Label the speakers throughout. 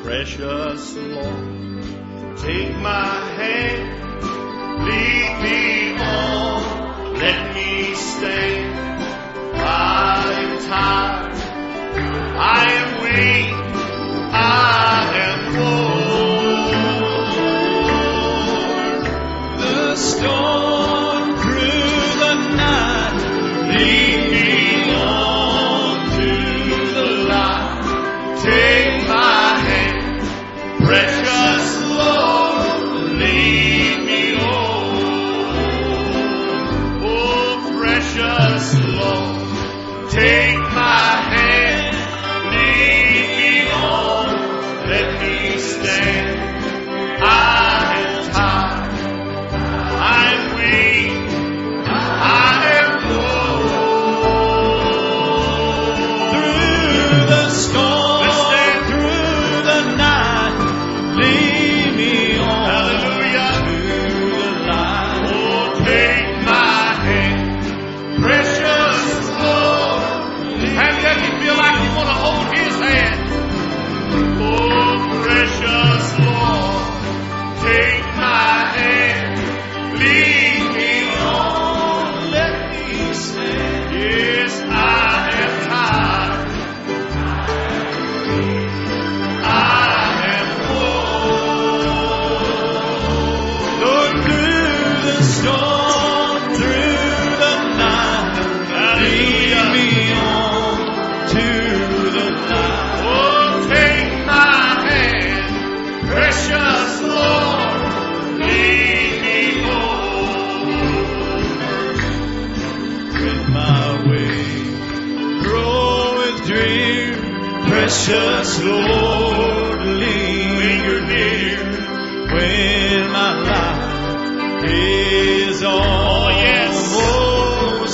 Speaker 1: Precious Lord, take my hand, lead me on, let me stand. I am tired, I am weak, I am worn. The storm through the night, lead me on to the light. Take my hand, precious Lord, lead me on. Oh, precious Lord, take my hand, lead me on, let me stand. I am tired, I am weak, I am worn. Through the storm, through the night, lead me on. Hallelujah. To the light. Oh, take my hand, precious Lord. And does he feel like you want to hold his hand? Oh, precious Lord, take my hand, lead me on, let me stand. Yes, I am tired, I am worn. Lord, through the storm, through the night, lead me on to the light. Oh, take my hand, precious Lord, lead me home. When my way groweth drear, precious Lord, linger near. When my life is almost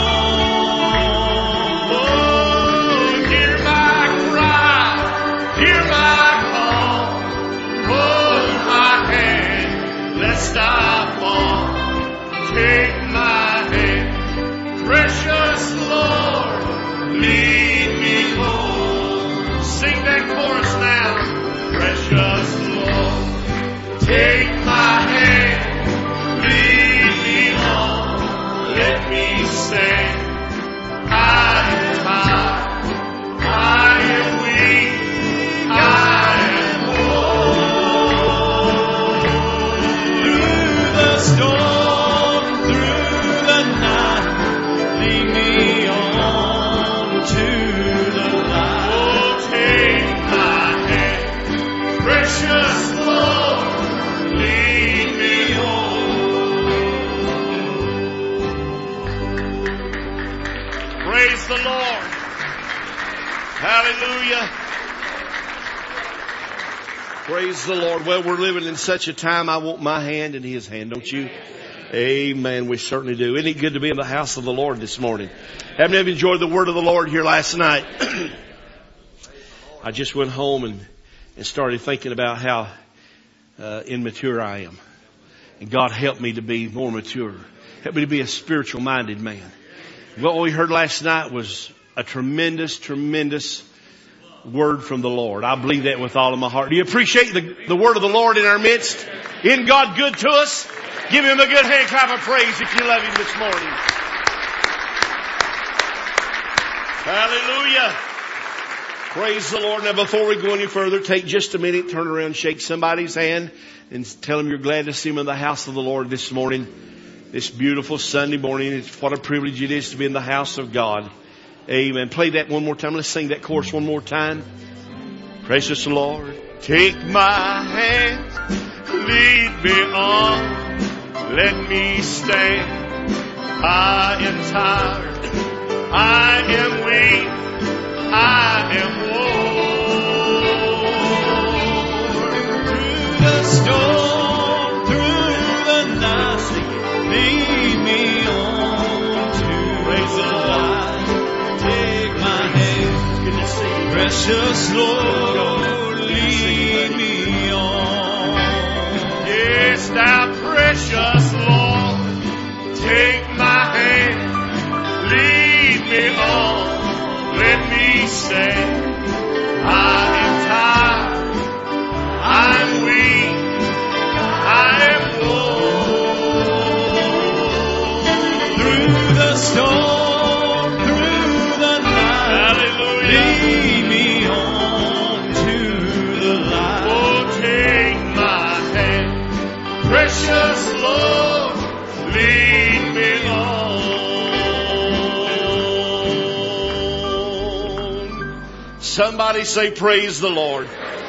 Speaker 1: gone, oh, hear my cry, hear my call. Hold my hand, lest I fall. Take my hand, precious Lord, lead me home. Sing that chorus now. Precious Lord, take my hand, lead me on, let me stand. I am tired, I am weak, I am worn. Through the storm, through the night, lead me on to the light. Oh, take my hand, precious Lord, lead me on. Praise the Lord. Hallelujah. Praise the Lord. Well, we're living in such a time, I want my hand in his hand, don't you? Amen. We certainly do. Isn't it good to be in the house of the Lord this morning? Haven't you enjoyed the word of the Lord here last night? I just went home and started thinking about how immature I am. And God helped me to be more mature. Help me to be a spiritual minded man. What we heard last night was a tremendous, tremendous word from the Lord. I believe that with all of my heart. Do you appreciate the word of the Lord in our midst? Isn't God good to us? Give him a good hand clap of praise if you love him this morning. Hallelujah. Praise the Lord. Now before we go any further, take just a minute, turn around, shake somebody's hand and tell them you're glad to see them in the house of the Lord this morning. This beautiful Sunday morning. What a privilege it is to be in the house of God. Amen. Play that one more time. Let's sing that chorus one more time. Precious Lord, take my hand, lead me on, let me stand. I am tired, I am weak, I am worn. Through the storm, through the night, lead me on to the light. Take my hand, precious Lord, lead me on. Yes, thou precious Lord, take my hand, lead me on, let me stand. I am tired, Somebody say, praise the Lord.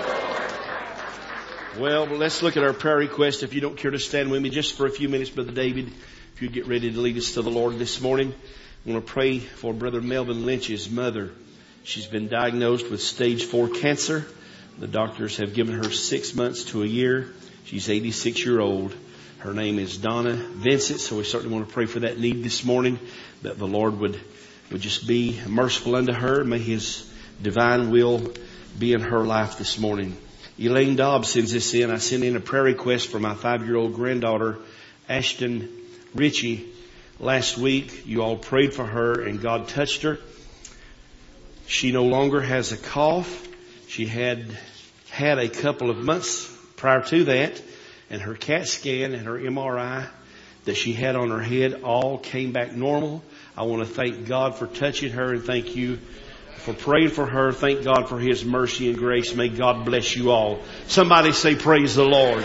Speaker 1: Well, let's look at our prayer request. If you don't care to stand with me just for a few minutes, Brother David, if you get ready to lead us to the Lord this morning. I want to pray for Brother Melvin Lynch's mother. She's been diagnosed with stage 4 cancer. The doctors have given her 6 months to a year. She's 86-year-old. Her name is Donna Vincent, so we certainly want to pray for that need this morning, that the Lord would just be merciful unto her. May His divine will be in her life this morning. Elaine Dobbs sends this in. I sent in a prayer request for my 5-year-old granddaughter, Ashton Ritchie. Last week, you all prayed for her and God touched her. She no longer has a cough. She had a couple of months prior to that, and her CAT scan and her MRI that she had on her head all came back normal. I want to thank God for touching her and thank you for praying for her. Thank God for His mercy and grace. May God bless you all. Somebody say, praise the Lord.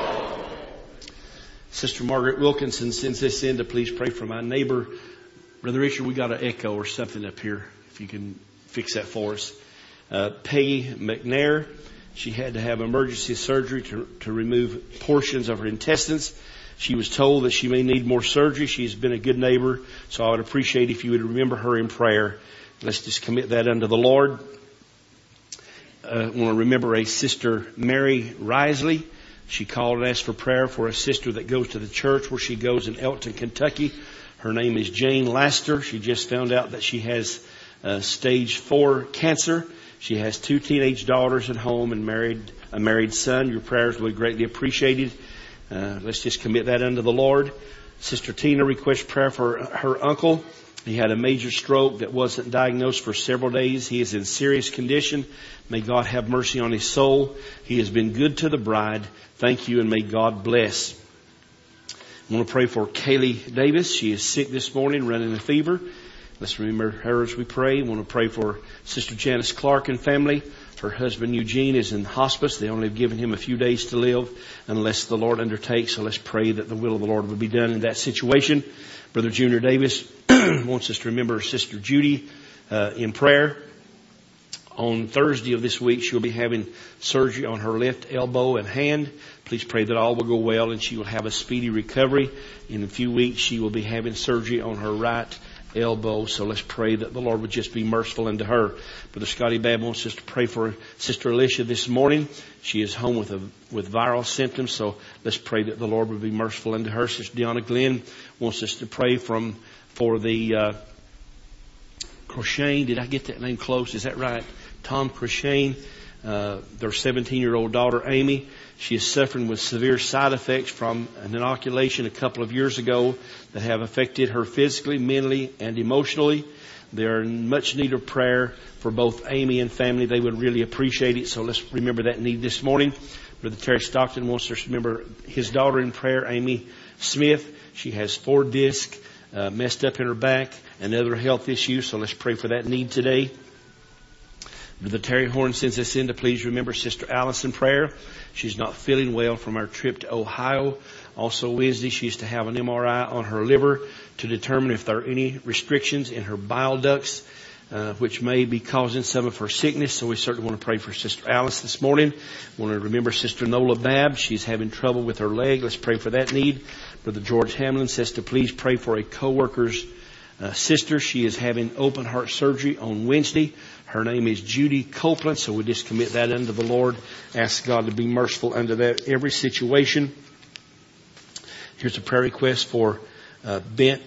Speaker 1: Sister Margaret Wilkinson sends this in to please pray for my neighbor. Brother Richard, we got an echo or something up here. If you can fix that for us. Peggy McNair, she had to have emergency surgery to remove portions of her intestines. She was told that she may need more surgery. She's been a good neighbor, so I would appreciate if you would remember her in prayer. Let's just commit that unto the Lord. I want to remember a sister, Mary Risley. She called and asked for prayer for a sister that goes to the church where she goes in Elton, Kentucky. Her name is Jane Laster. She just found out that she has stage 4 cancer. She has 2 teenage daughters at home and a married son. Your prayers will be greatly appreciated. Let's just commit that unto the Lord. Sister Tina requests prayer for her uncle. He had a major stroke that wasn't diagnosed for several days. He is in serious condition. May God have mercy on his soul. He has been good to the bride. Thank you, and may God bless. I want to pray for Kaylee Davis. She is sick this morning, running a fever. Let's remember her as we pray. I want to pray for Sister Janice Clark and family. Her husband Eugene is in hospice. They only have given him a few days to live unless the Lord undertakes. So let's pray that the will of the Lord would be done in that situation. Brother Junior Davis wants us to remember Sister Judy in prayer. On Thursday of this week, she'll be having surgery on her left elbow and hand. Please pray that all will go well and she will have a speedy recovery. In a few weeks, she will be having surgery on her right elbow. So let's pray that the Lord would just be merciful unto her. Brother Scotty Babb wants us to pray for Sister Alicia this morning. She is home with viral symptoms. So let's pray that the Lord would be merciful unto her. Sister Deanna Glenn wants us to pray for the Crochane. Did I get that name close? Is that right? Tom Crochane, their 17-year-old daughter Amy. She is suffering with severe side effects from an inoculation a couple of years ago that have affected her physically, mentally, and emotionally. They are in much need of prayer for both Amy and family. They would really appreciate it. So let's remember that need this morning. Brother Terry Stockton wants us to remember his daughter in prayer, Amy Smith. She has 4 discs messed up in her back and other health issues. So let's pray for that need today. Brother Terry Horn sends us in to please remember Sister Alice in prayer. She's not feeling well from our trip to Ohio. Also Wednesday, she's to have an MRI on her liver to determine if there are any restrictions in her bile ducts, which may be causing some of her sickness. So we certainly want to pray for Sister Alice this morning. We want to remember Sister Nola Babb. She's having trouble with her leg. Let's pray for that need. Brother George Hamlin says to please pray for a co-worker's sister. She is having open heart surgery on Wednesday. Her name is Judy Copeland, so we just commit that unto the Lord. Ask God to be merciful unto that every situation. Here's a prayer request for Ben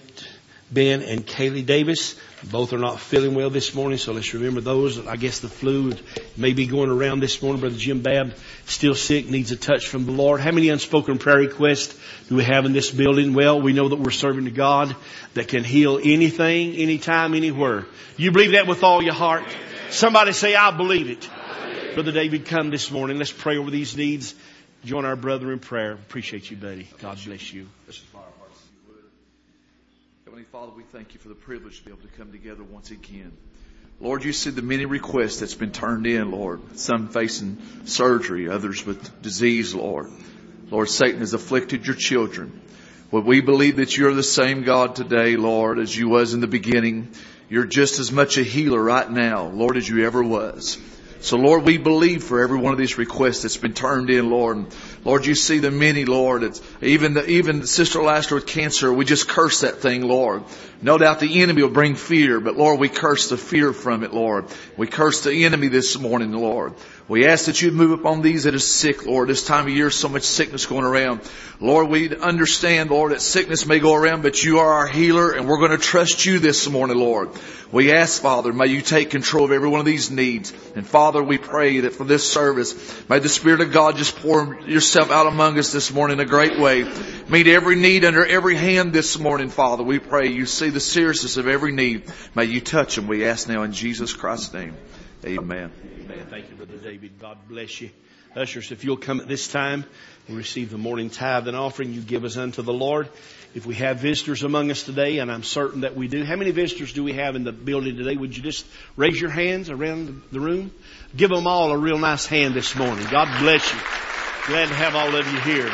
Speaker 1: and Kaylee Davis. Both are not feeling well this morning, so let's remember those. I guess the flu may be going around this morning. Brother Jim Babb, still sick, needs a touch from the Lord. How many unspoken prayer requests do we have in this building? Well, we know that we're serving a God that can heal anything, anytime, anywhere. You believe that with all your heart? Somebody say, I believe it. Brother David, come this morning. Let's pray over these needs. Join our brother in prayer. Appreciate you, buddy. God bless you.
Speaker 2: Heavenly Father, we thank you for the privilege to be able to come together once again. Lord, you see the many requests that's been turned in, Lord. Some facing surgery, others with disease, Lord. Lord, Satan has afflicted your children. But we believe that you're the same God today, Lord, as you was in the beginning. You're just as much a healer right now, Lord, as you ever was. So, Lord, we believe for every one of these requests that's been turned in, Lord. And Lord, you see the many, Lord. It's even Sister Laster with cancer. We just curse that thing, Lord. No doubt the enemy will bring fear, but Lord, we curse the fear from it, Lord. We curse the enemy this morning, Lord. We ask that you'd move upon these that are sick, Lord. This time of year, so much sickness going around. Lord, we understand, Lord, that sickness may go around, but you are our healer, and we're going to trust you this morning, Lord. We ask, Father, may you take control of every one of these needs. And Father, we pray that for this service, may the Spirit of God just pour yourself out among us this morning in a great way. Meet every need under every hand this morning, Father. We pray you see the seriousness of every need. May you touch them, we ask now in Jesus Christ's name. Amen.
Speaker 1: Amen. Thank you, Brother David. God bless you. Ushers, if you'll come at this time and receive the morning tithe and offering you give us unto the Lord. If we have visitors among us today, and I'm certain that we do. How many visitors do we have in the building today? Would you just raise your hands around the room? Give them all a real nice hand this morning. God bless you. Glad to have all of you here.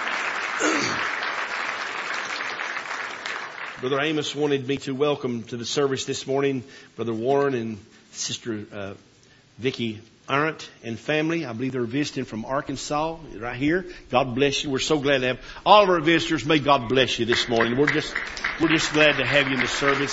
Speaker 1: Brother Amos wanted me to welcome to the service this morning Brother Warren and Sister Vicki Arendt and family. I believe they're visiting from Arkansas right here. God bless you. We're so glad to have all of our visitors. May God bless you this morning. We're just glad to have you in the service.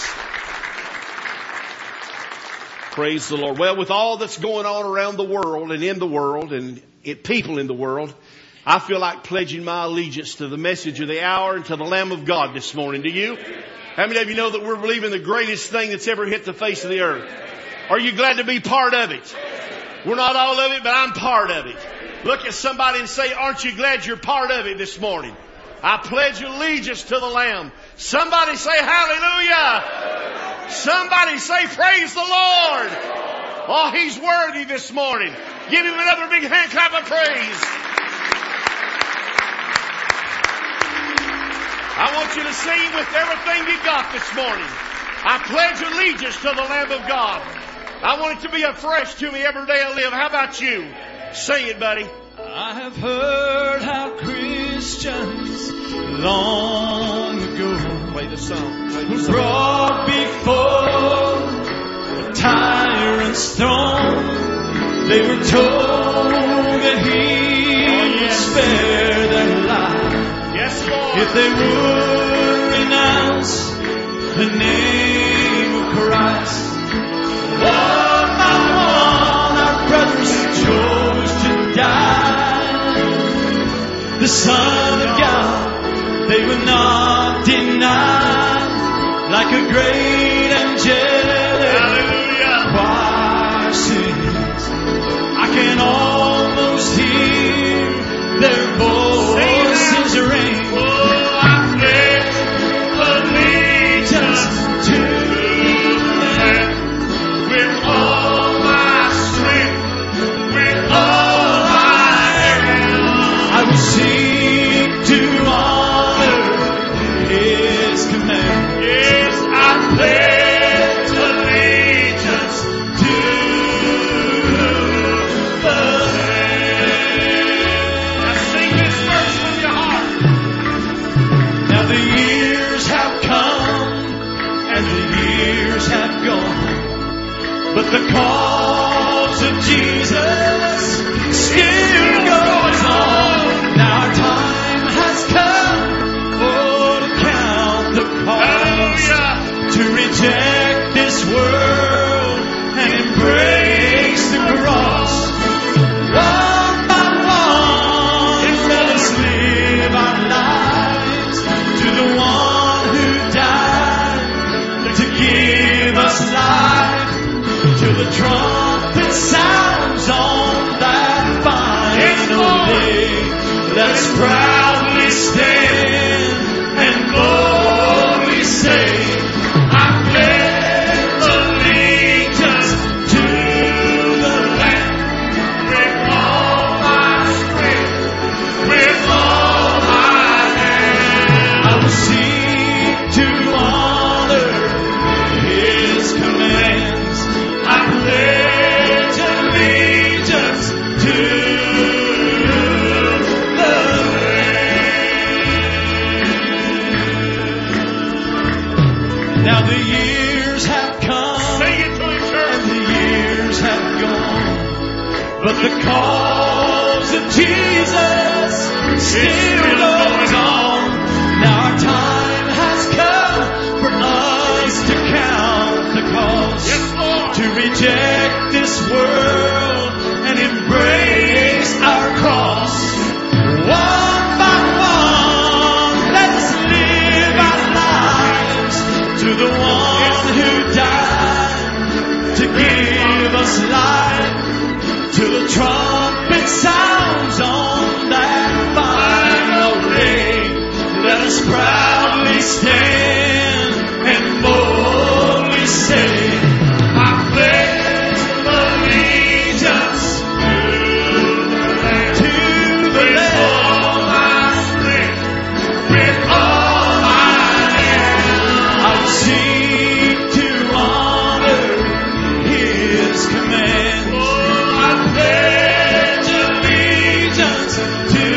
Speaker 1: Praise the Lord. Well, with all that's going on around the world and in the world and people in the world, I feel like pledging my allegiance to the message of the hour and to the Lamb of God this morning. Do you? How many of you know that we're believing the greatest thing that's ever hit the face of the earth? Are you glad to be part of it? We're not all of it, but I'm part of it. Look at somebody and say, aren't you glad you're part of it this morning? I pledge allegiance to the Lamb. Somebody say hallelujah. Somebody say praise the Lord. Oh, He's worthy this morning. Give Him another big hand clap of praise. I want you to sing with everything you got this morning. I pledge allegiance to the Lamb of God. I want it to be afresh to me every day I live. How about you? Sing it, buddy.
Speaker 3: I have heard how Christians long ago
Speaker 1: Play the song.
Speaker 3: were brought before a tyrant's throne. They were told that He would spare their life.
Speaker 1: Yes, Lord.
Speaker 3: If they would renounce the name of Christ. One by one, our brothers chose to die. The Son of God, they would not deny. Like a great angelic choir sings, I can almost hear their voices ring. Oh, I pledge allegiance to them. With all my strength, with all I am, I will seek to honor His command. Yes, I pledge allegiance to the Lamb. Now sing this verse from your heart. Now the years have come and the years have gone, but the cause of Jesus still goes on. Now our time has come to count the cost, to reject this world and embrace the cross. One by one, let us live our lives to the one who died to give us life. Till the trumpet sounds on that final day, let's proudly stand and boldly say, I pledge allegiance to the Lamb. With all my strength, with all I am, I will seek to honor His commands. I pledge allegiance to the Lamb. But the cause of Jesus still goes on. Now our time has come for us to count the cost, to reject this world and embrace our cross. One by one, let us live our lives to the one who died to give us life. Till the trumpet sounds on that final day, let us proudly stand and boldly say, I pledge allegiance to the Lamb. With all my am, I will seek to honor His commands. I pledge allegiance to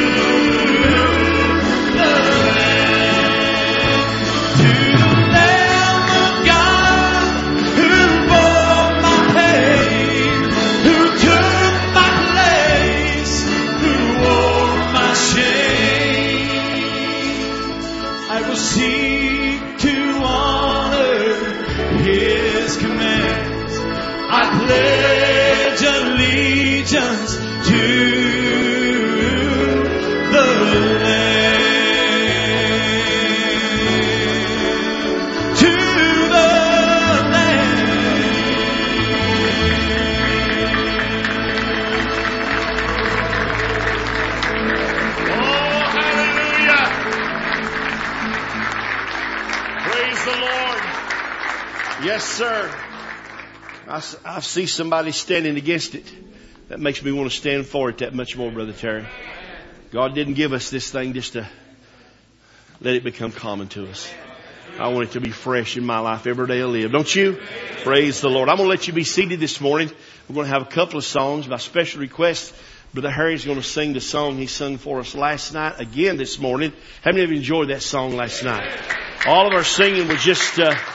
Speaker 3: the Lamb of God, who bore my pain, who took my place, who wore my shame. I will seek to honor His commands. I pledge allegiance to the Lamb, to the Lamb.
Speaker 1: Oh, hallelujah. Praise the Lord. Yes, sir. I see somebody standing against it. That makes me want to stand for it that much more, Brother Terry. God didn't give us this thing just to let it become common to us. I want it to be fresh in my life every day I live. Don't you? Praise the Lord. I'm going to let you be seated this morning. We're going to have a couple of songs. By special request, Brother Harry's going to sing the song he sung for us last night again this morning. How many of you enjoyed that song last night? All of our singing was just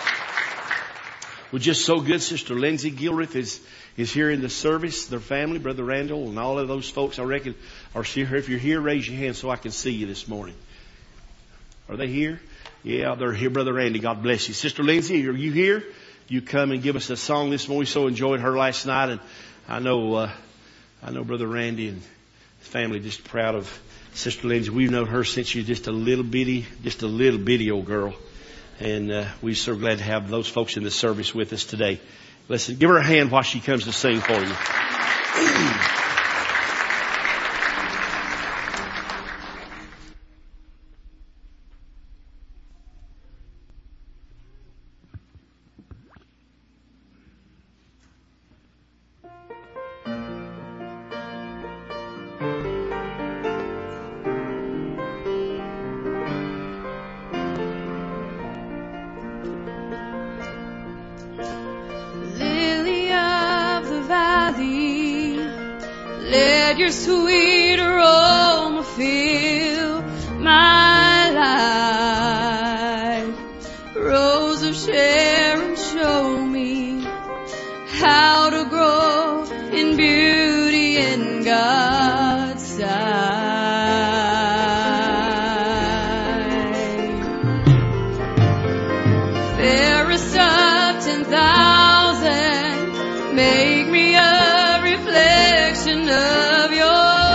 Speaker 1: so good. Sister Lindsay Gilreath is here in the service. Their family, Brother Randall, and all of those folks, I reckon, are here. If you're here, raise your hand so I can see you this morning. Are they here? Yeah, they're here. Brother Randy, God bless you. Sister Lindsay, are you here? You come and give us a song this morning. We so enjoyed her last night, and I know Brother Randy and his family just proud of Sister Lindsay. We've known her since she was just a little bitty old girl. And we're so glad to have those folks in the service with us today. Listen, give her a hand while she comes to sing for you.
Speaker 4: Let your sweet aroma fill my life. Rose of Sharon, show me how to grow in beauty in God's sight. Fairest of 10,000, make me a reflection of your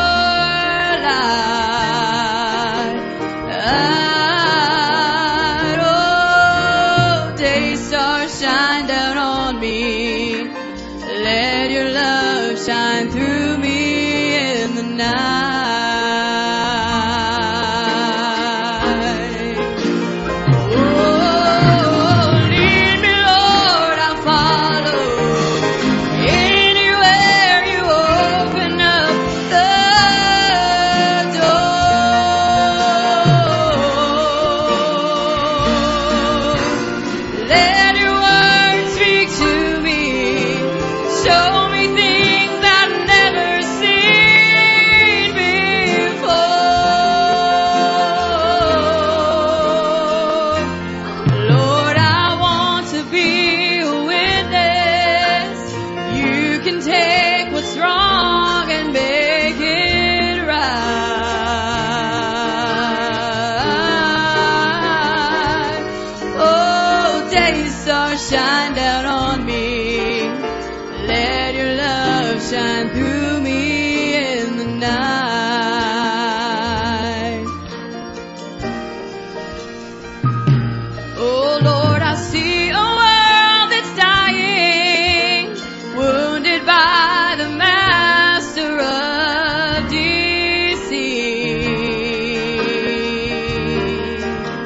Speaker 4: light. Oh, day stars shine down on me. Let your love shine through me in the night. Oh, lead me, Lord, I'll follow. Anywhere you open up night. Oh Lord, I see a world that's dying, wounded by the master of deceit,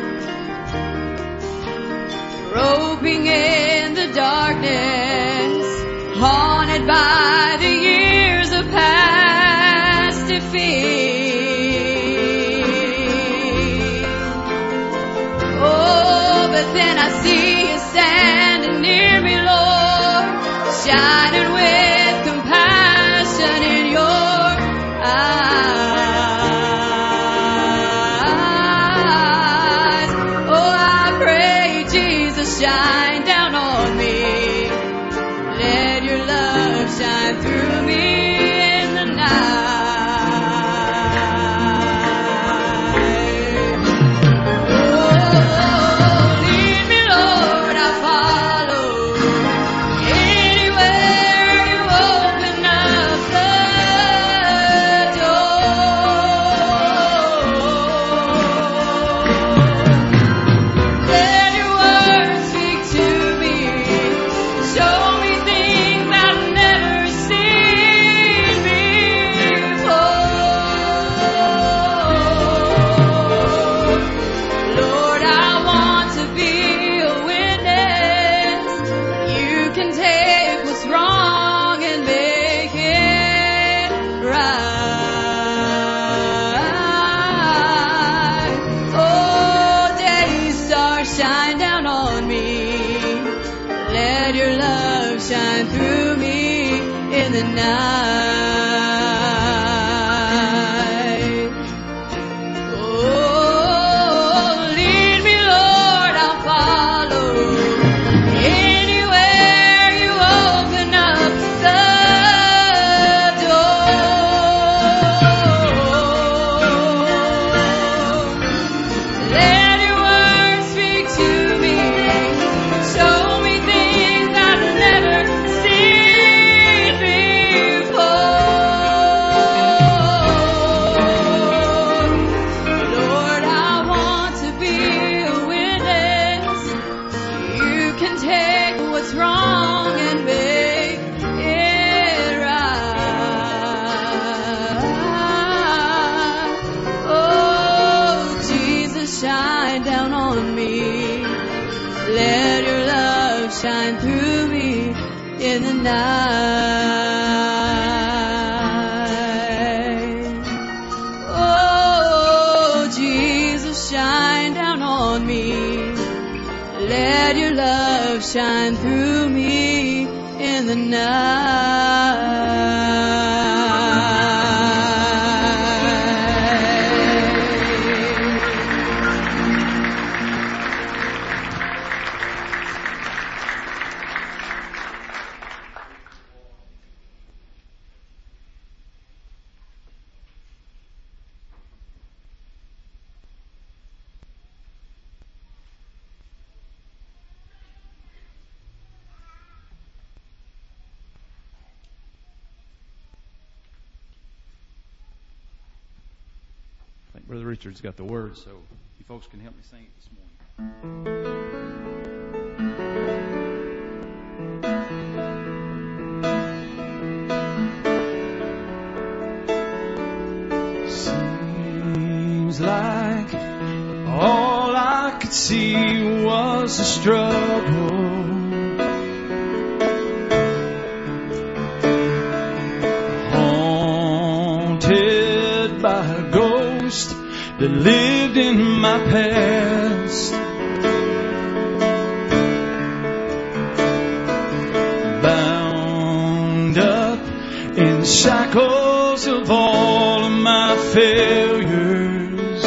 Speaker 4: groping in the darkness, haunted by the years of past defeat. Oh, but then I see you standing near me, Lord, shining with compassion in your eyes. Oh, I pray, Jesus, shine down on me. Let your love shine through me in the night. Oh, lead me, Lord, I'll follow. Anywhere you open up the door. Let your word speak to me. Show me things I've never seen before. Lord, I want to be a witness. You can take what's wrong and make it right. Oh, day star, shine down on me. Let your love shine through me in the night. Oh, lead me, Lord, I'll follow. Anywhere you open up the door. Let your word speak to me. Show me things I've never seen before. Lord, I want to be a witness. You can take what's wrong and make it right. Oh, Jesus, shine down on me. Let your love shine through me in the night. Oh, Jesus, shine down on me. Let your love shine through me in the
Speaker 3: I think Brother Richard's got the words, so you folks can help me sing it this morning. Seems like all I could see was a struggle. Haunted by a ghost that lived in my past. Bound up in the shackles of all of my failures.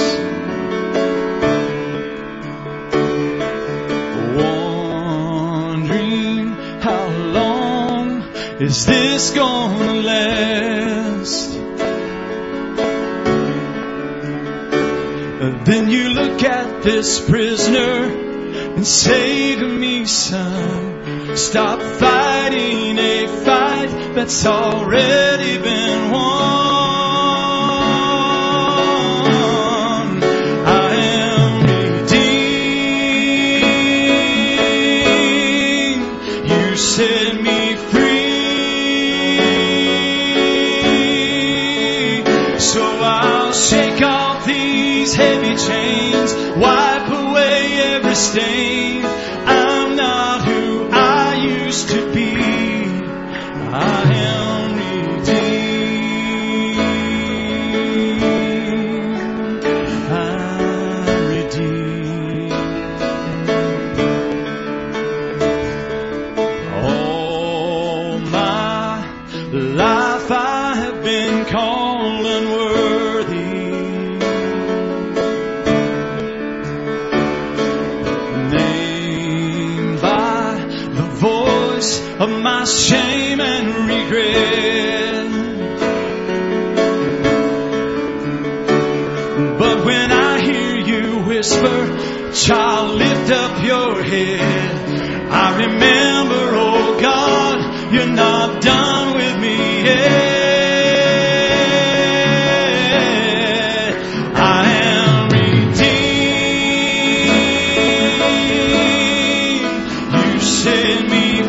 Speaker 3: Wondering how long is this gonna last? Then you look at this prisoner and say to me, son, stop fighting a fight that's already been won. So I'll shake off these heavy chains, wipe away every stain. I'm not who I used to be. I am redeemed. I'm redeemed. All my life I have been called unworthy, named by the voice of my shame and regret. But when I hear you whisper, child, lift up your head, I remember, oh God, you're not done with me yet. I am redeemed. You set me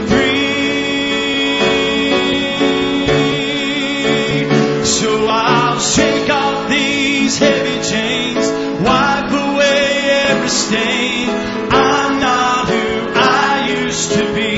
Speaker 3: free. So I'll shake off these heavy chains, wipe away every stain. I'm not who I used to be,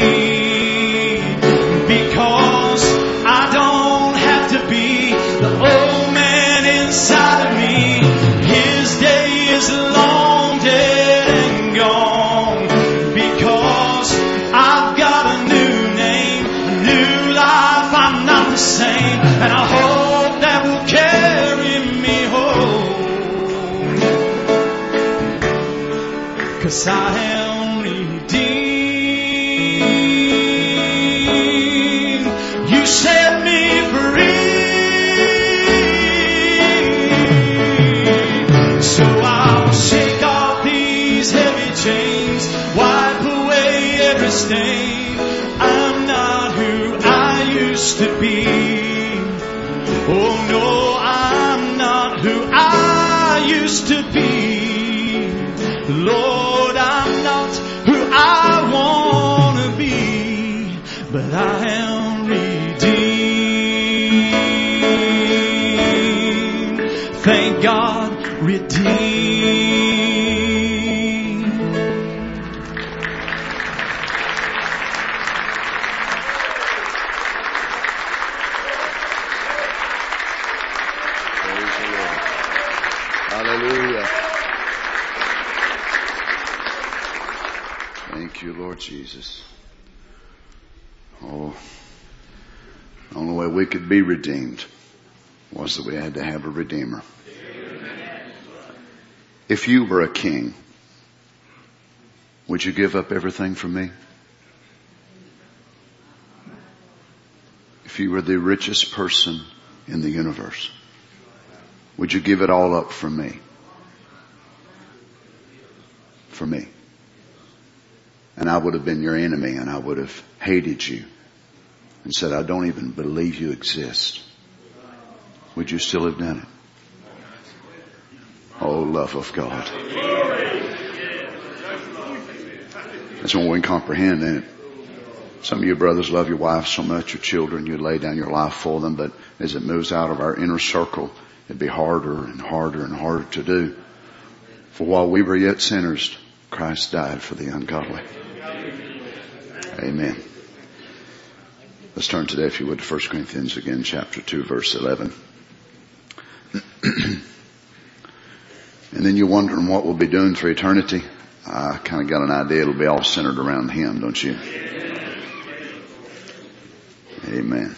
Speaker 3: because I don't have to be the old man inside of me. His day is long dead and gone, because I've got a new name, a new life. I'm not the same, and I hope that will carry me home, 'cause I am redeemed. You set me free. So I'll shake off these heavy chains, wipe away every stain. I'm not who I used to be. Oh no, I'm not who I used to be. Lord, I'm not who I want to be, but I am redeemed. Thank God, redeemed.
Speaker 2: Praise the Lord. Hallelujah. Thank you, Lord Jesus. Oh, the only way we could be redeemed was that we had to have a Redeemer. If you were a king, would you give up everything for me? If you were the richest person in the universe, would you give it all up for me? For me. And I would have been your enemy, and I would have hated you and said, I don't even believe you exist. Would you still have done it? Oh, love of God. That's what we can comprehend, isn't it? Some of you brothers love your wife so much, your children, you lay down your life for them, but as it moves out of our inner circle, it'd be harder and harder and harder to do. For while we were yet sinners, Christ died for the ungodly. Amen. Let's turn today, if you would, to 1 Corinthians again, chapter 2, verse 11. And then you're wondering what we'll be doing for eternity. I kind of got an idea it'll be all centered around Him, don't you? Amen.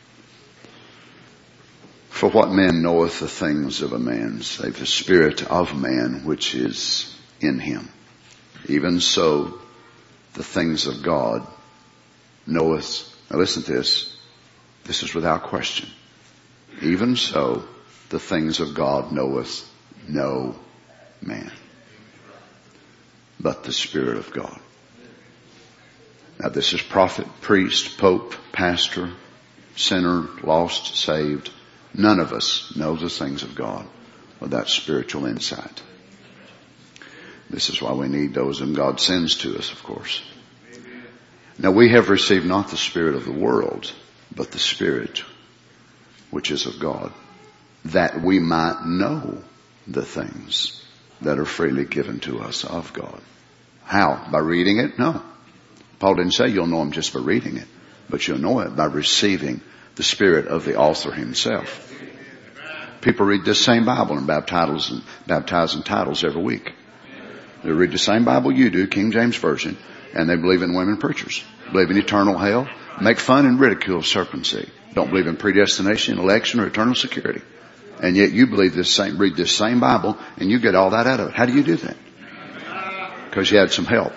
Speaker 2: For what man knoweth the things of a man, save the spirit of man which is in him? Even so, the things of God knoweth. Now listen to this. This is without question. Even so, the things of God knoweth no man, but the Spirit of God. Now this is prophet, priest, pope, pastor, sinner, lost, saved. None of us know the things of God without spiritual insight. This is why we need those whom God sends to us, of course. Now we have received not the spirit of the world, but the Spirit which is of God,
Speaker 5: that we might know the things that are freely given to us of God. How? By reading it? No. Paul didn't say you'll know them just by reading it, but you'll know it by receiving the Spirit of the author himself. People read this same Bible and baptize in titles every week. They read the same Bible you do, King James Version, and they believe in women preachers. Believe in eternal hell, make fun and ridicule serpency. Don't believe in predestination, election, or eternal security. And yet you read this same Bible and you get all that out of it. How do you do that? Because you had some help.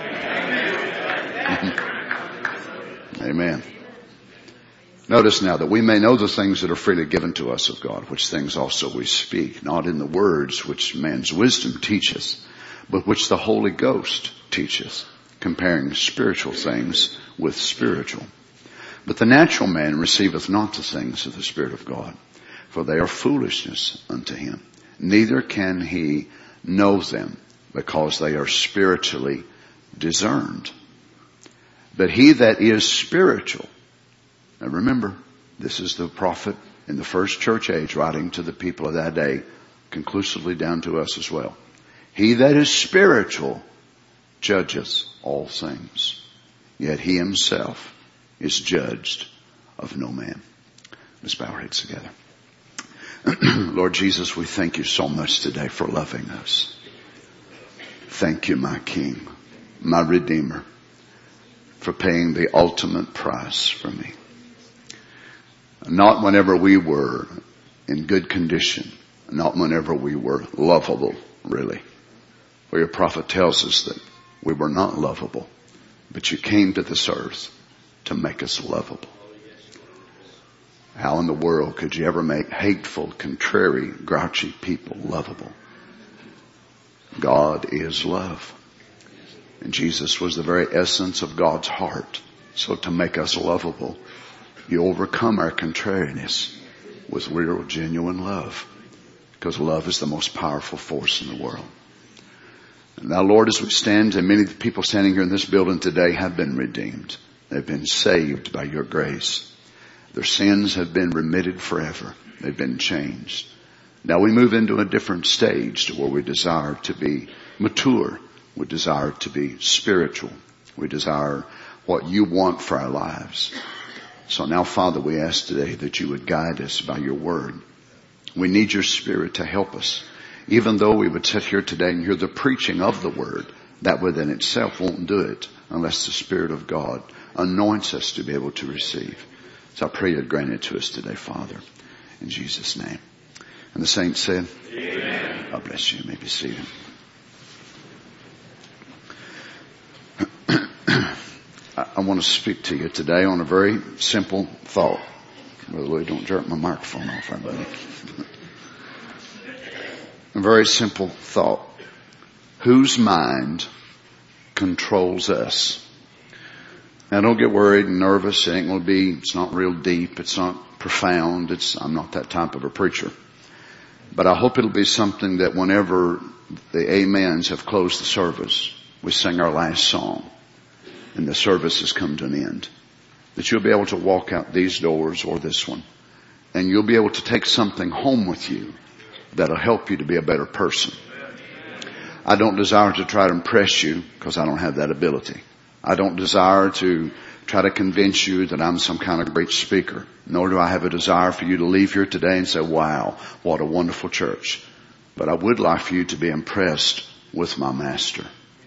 Speaker 5: Amen. Notice now that we may know the things that are freely given to us of God, which things also we speak, not in the words which man's wisdom teacheth, but which the Holy Ghost teacheth, comparing spiritual things with spiritual. But the natural man receiveth not the things of the Spirit of God, for they are foolishness unto him. Neither can he know them, because they are spiritually discerned. But he that is spiritual, now remember, this is the prophet in the first church age writing to the people of that day, conclusively down to us as well. He that is spiritual judgeth all things, yet he himself is judged of no man. Let's bow our heads together. Lord Jesus, we thank you so much today for loving us. Thank you, my King, my Redeemer, for paying the ultimate price for me. Not whenever we were in good condition, not whenever we were lovable, really. For your prophet tells us that we were not lovable, but you came to this earth to make us lovable. How in the world could you ever make hateful, contrary, grouchy people lovable? God is love. And Jesus was the very essence of God's heart. So to make us lovable, you overcome our contrariness with real, genuine love. Because love is the most powerful force in the world. And now, Lord, as we stand, and many of the people standing here in this building today have been redeemed. They've been saved by your grace. Their sins have been remitted forever. They've been changed. Now we move into a different stage to where we desire to be mature. We desire to be spiritual. We desire what you want for our lives. So now, Father, we ask today that you would guide us by your word. We need your Spirit to help us. Even though we would sit here today and hear the preaching of the word, that within itself won't do it unless the Spirit of God anoints us to be able to receive. So I pray you'd grant it to us today, Father, in Jesus' name. And the saints said, Amen. God bless you. You may be seated. I want to speak to you today on a very simple thought. Brother Louis, don't jerk my microphone off, everybody. A very simple thought. Whose mind controls us? Now don't get worried and nervous. It's not real deep. It's not profound. I'm not that type of a preacher. But I hope it'll be something that whenever the amens have closed the service, we sing our last song and the service has come to an end, that you'll be able to walk out these doors or this one, and you'll be able to take something home with you that'll help you to be a better person. I don't desire to try to impress you because I don't have that ability. I don't desire to try to convince you that I'm some kind of great speaker. Nor do I have a desire for you to leave here today and say, wow, what a wonderful church. But I would like for you to be impressed with my master.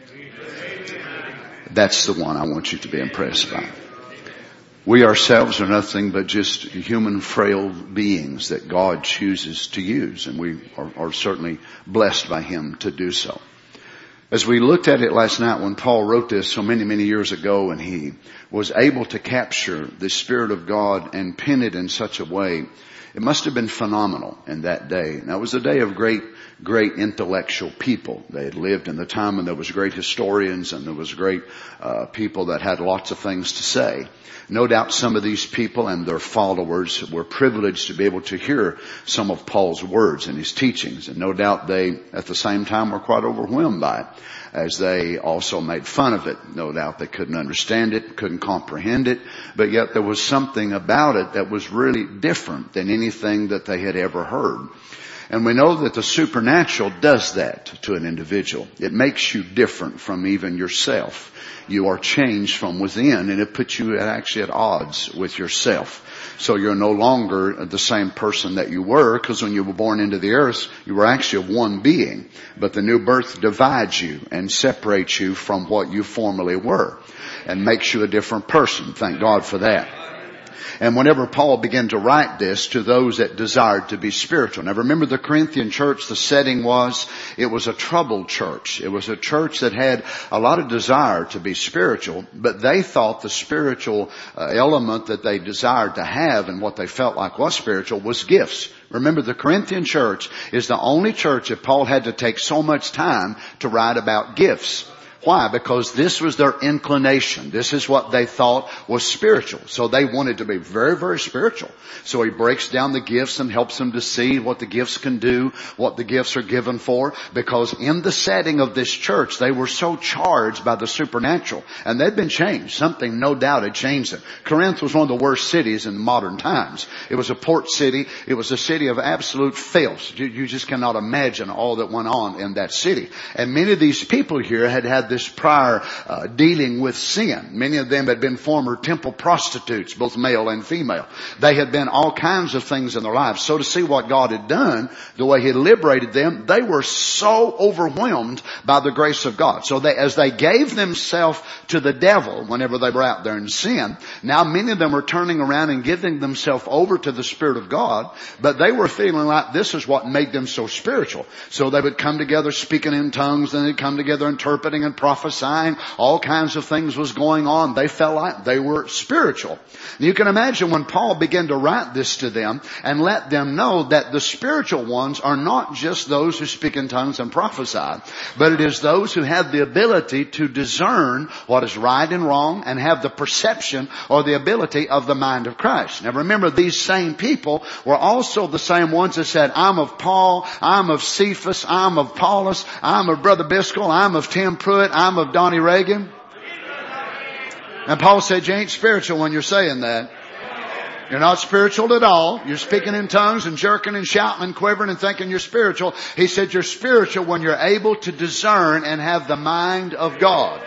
Speaker 5: That's the one I want you to be impressed by. We ourselves are nothing but just human, frail beings that God chooses to use, and we are certainly blessed by Him to do so. As we looked at it last night when Paul wrote this so many, many years ago, and he was able to capture the Spirit of God and pin it in such a way, it must have been phenomenal in that day. Now, it was a day of great intellectual people. They had lived in the time when there was great historians and there was great people that had lots of things to say. No doubt some of these people and their followers were privileged to be able to hear some of Paul's words and his teachings. And no doubt they, at the same time, were quite overwhelmed by it, as they also made fun of it. No doubt they couldn't understand it, couldn't comprehend it, but yet there was something about it that was really different than anything that they had ever heard. And we know that the supernatural does that to an individual. It makes you different from even yourself. You are changed from within, and it puts you actually at odds with yourself. So you're no longer the same person that you were, because when you were born into the earth, you were actually of one being. But the new birth divides you and separates you from what you formerly were and makes you a different person. Thank God for that. And whenever Paul began to write this to those that desired to be spiritual. Now remember the Corinthian church, the setting was, it was a troubled church. It was a church that had a lot of desire to be spiritual, but they thought the spiritual element that they desired to have and what they felt like was spiritual was gifts. Remember, the Corinthian church is the only church that Paul had to take so much time to write about gifts. Why? Because this was their inclination. This is what they thought was spiritual. So they wanted to be very, very spiritual. So he breaks down the gifts and helps them to see what the gifts can do, what the gifts are given for. Because in the setting of this church, they were so charged by the supernatural. And they'd been changed. Something no doubt had changed them. Corinth was one of the worst cities in modern times. It was a port city. It was a city of absolute filth. You just cannot imagine all that went on in that city. And many of these people here had this prior dealing with sin. Many of them had been former temple prostitutes, both male and female. They had been all kinds of things in their lives. So to see what God had done, the way He had liberated them, they were so overwhelmed by the grace of God. So as they gave themselves to the devil whenever they were out there in sin, now many of them were turning around and giving themselves over to the Spirit of God, but they were feeling like this is what made them so spiritual. So they would come together speaking in tongues, then they'd come together interpreting and prophesying. All kinds of things was going on. They felt like they were spiritual. And you can imagine when Paul began to write this to them and let them know that the spiritual ones are not just those who speak in tongues and prophesy, but it is those who have the ability to discern what is right and wrong and have the perception or the ability of the mind of Christ. Now remember, these same people were also the same ones that said, I'm of Paul, I'm of Cephas, I'm of Paulus, I'm of Brother Biscoe, I'm of Tim Pruitt, I'm of Donnie Reagan. And Paul said, you ain't spiritual when you're saying that. You're not spiritual at all. You're speaking in tongues and jerking and shouting and quivering and thinking you're spiritual. He said you're spiritual when you're able to discern and have the mind of God.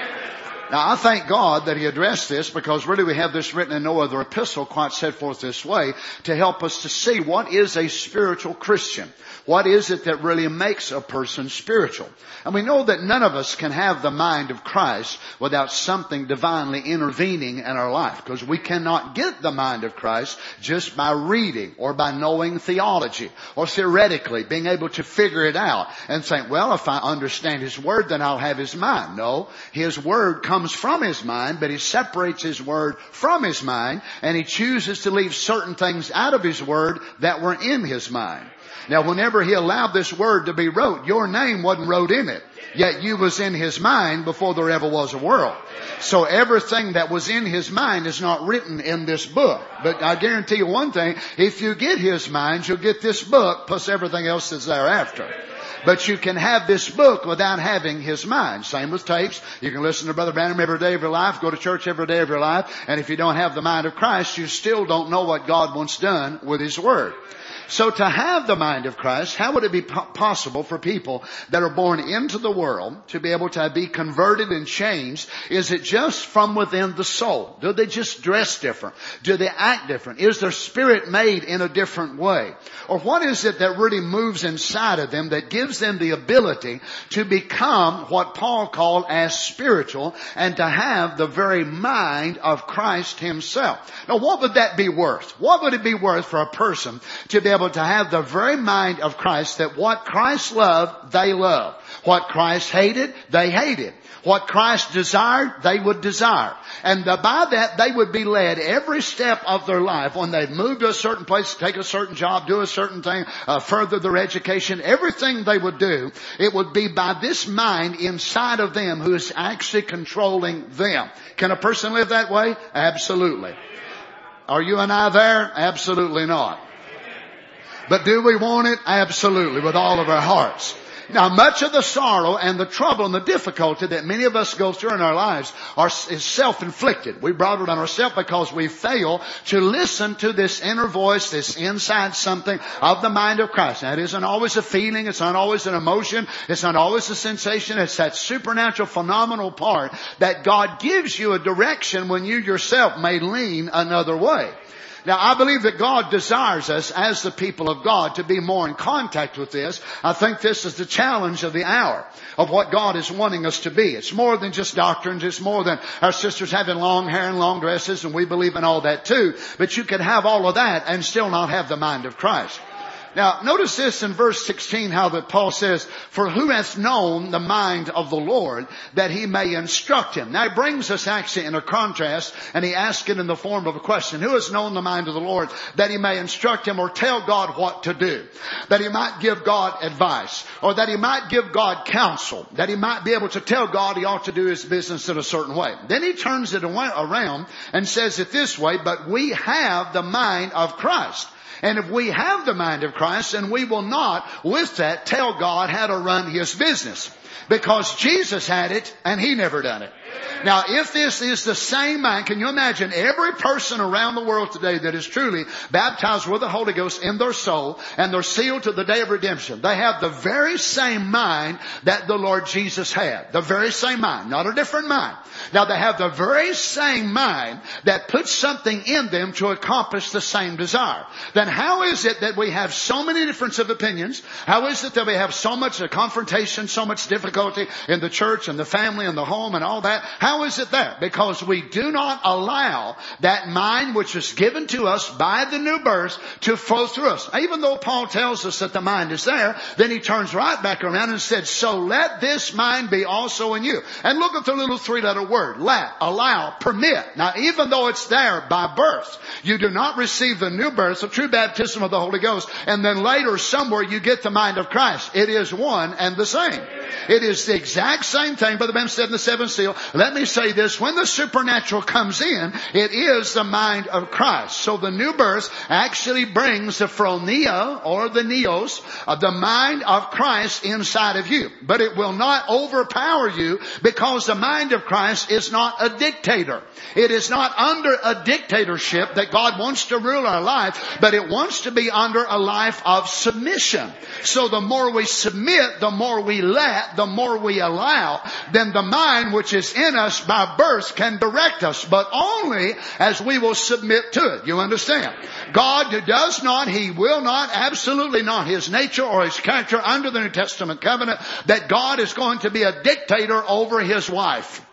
Speaker 5: Now, I thank God that He addressed this, because really we have this written in no other epistle quite set forth this way to help us to see what is a spiritual Christian. What is it that really makes a person spiritual? And we know that none of us can have the mind of Christ without something divinely intervening in our life, because we cannot get the mind of Christ just by reading or by knowing theology or theoretically being able to figure it out and saying, well, if I understand His Word, then I'll have His mind. No, His Word comes from His mind, but He separates His Word from His mind, and He chooses to leave certain things out of His Word that were in His mind. Now, whenever He allowed this Word to be wrote, your name wasn't wrote in it. Yet you was in His mind before there ever was a world. So everything that was in His mind is not written in this book. But I guarantee you one thing, if you get His mind, you'll get this book plus everything else that's thereafter. But you can have this book without having His mind. Same with tapes. You can listen to Brother Branham every day of your life, go to church every day of your life, and if you don't have the mind of Christ, you still don't know what God wants done with His Word. So to have the mind of Christ, how would it be possible for people that are born into the world to be able to be converted and changed? Is it just from within the soul? Do they just dress different? Do they act different? Is their spirit made in a different way? Or what is it that really moves inside of them that gives them the ability to become what Paul called as spiritual and to have the very mind of Christ Himself? Now, what would that be worth? What would it be worth for a person to be able to have the very mind of Christ, that what Christ loved, they loved. What Christ hated, they hated. What Christ desired, they would desire. And by that, they would be led every step of their life when they've moved to a certain place, take a certain job, do a certain thing, further their education, everything they would do, it would be by this mind inside of them who is actually controlling them. Can a person live that way? Absolutely. Are you and I there? Absolutely not. But do we want it? Absolutely, with all of our hearts. Now, much of the sorrow and the trouble and the difficulty that many of us go through in our lives is self-inflicted. We brought it on ourselves because we fail to listen to this inner voice, this inside something of the mind of Christ. Now, it isn't always a feeling. It's not always an emotion. It's not always a sensation. It's that supernatural, phenomenal part that God gives you a direction when you yourself may lean another way. Now, I believe that God desires us as the people of God to be more in contact with this. I think this is the challenge of the hour of what God is wanting us to be. It's more than just doctrines. It's more than our sisters having long hair and long dresses, and we believe in all that too. But you can have all of that and still not have the mind of Christ. Now, notice this in verse 16, how that Paul says, for who hath known the mind of the Lord that he may instruct him? Now, he brings us actually in a contrast, and he asks it in the form of a question. Who has known the mind of the Lord that he may instruct him or tell God what to do? That he might give God advice, or that he might give God counsel, that he might be able to tell God he ought to do his business in a certain way. Then he turns it around and says it this way, but we have the mind of Christ. And if we have the mind of Christ, then we will not, with that, tell God how to run his business. Because Jesus had it, and he never done it. Now, if this is the same mind, can you imagine every person around the world today that is truly baptized with the Holy Ghost in their soul, and they're sealed to the day of redemption? They have the very same mind that the Lord Jesus had. The very same mind, not a different mind. Now, they have the very same mind that puts something in them to accomplish the same desire. Then how is it that we have so many differences of opinions? How is it that we have so much confrontation, so much difficulty in the church and the family and the home and all that? How is it there? Because we do not allow that mind which is given to us by the new birth to flow through us. Even though Paul tells us that the mind is there, then he turns right back around and said, so let this mind be also in you. And look at the little three-letter word, let, allow, permit. Now, even though it's there by birth, you do not receive the new birth, the true baptism of the Holy Ghost, and then later somewhere you get the mind of Christ. It is one and the same. It is the exact same thing. Brother Branham said in the seventh seal, let me say this, when the supernatural comes in, it is the mind of Christ. So the new birth actually brings the phronia or the neos of the mind of Christ inside of you. But it will not overpower you because the mind of Christ is not a dictator. It is not under a dictatorship that God wants to rule our life, but it wants to be under a life of submission. So the more we submit, the more we let, the more we allow, then the mind which is in us by birth can direct us, but only as we will submit to it. You understand? God does not, he will not, absolutely not, his nature or his character under the New Testament covenant, that God is going to be a dictator over his wife.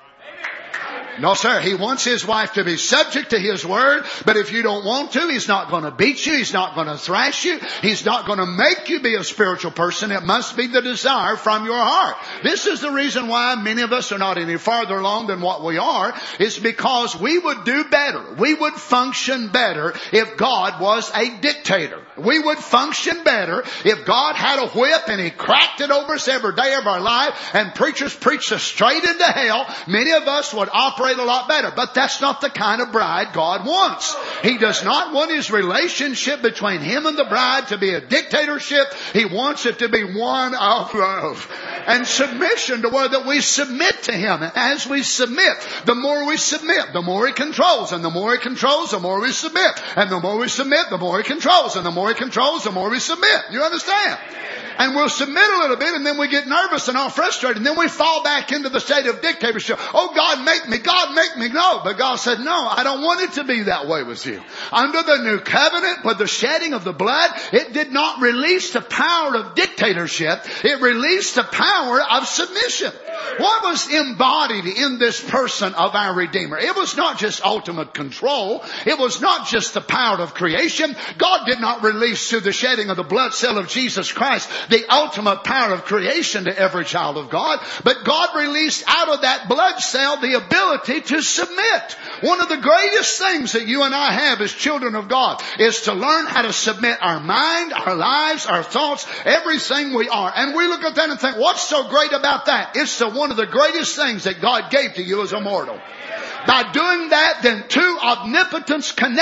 Speaker 5: No, sir. He wants his wife to be subject to his word, but if you don't want to, he's not going to beat you. He's not going to thrash you. He's not going to make you be a spiritual person. It must be the desire from your heart. This is the reason why many of us are not any farther along than what we are. It's because we would do better. We would function better if God was a dictator. We would function better if God had a whip and he cracked it over us every day of our life and preachers preached us straight into hell. Many of us would operate a lot better. But that's not the kind of bride God wants. He does not want his relationship between him and the bride to be a dictatorship. He wants it to be one of love and submission, to where that we submit to him. And as we submit, the more we submit, the more he controls. And the more he controls, the more we submit. And the more we submit, the more he controls. And the more he controls, the more we submit. You understand? And we'll submit a little bit, and then we get nervous and all frustrated, and then we fall back into the state of dictatorship. Oh, God, make me. God, make me. No. But God said, no, I don't want it to be that way with you. Under the new covenant, with the shedding of the blood, it did not release the power of dictatorship. It released the power of submission. What was embodied in this person of our Redeemer? It was not just ultimate control. It was not just the power of creation. God did not release through the shedding of the blood cell of Jesus Christ the ultimate power of creation to every child of God. But God released out of that blood cell the ability to submit. One of the greatest things that you and I have as children of God is to learn how to submit our mind, our lives, our thoughts, everything we are. And we look at that and think, what's so great about that? It's one of the greatest things that God gave to you as a mortal. By doing that, then two omnipotents connect.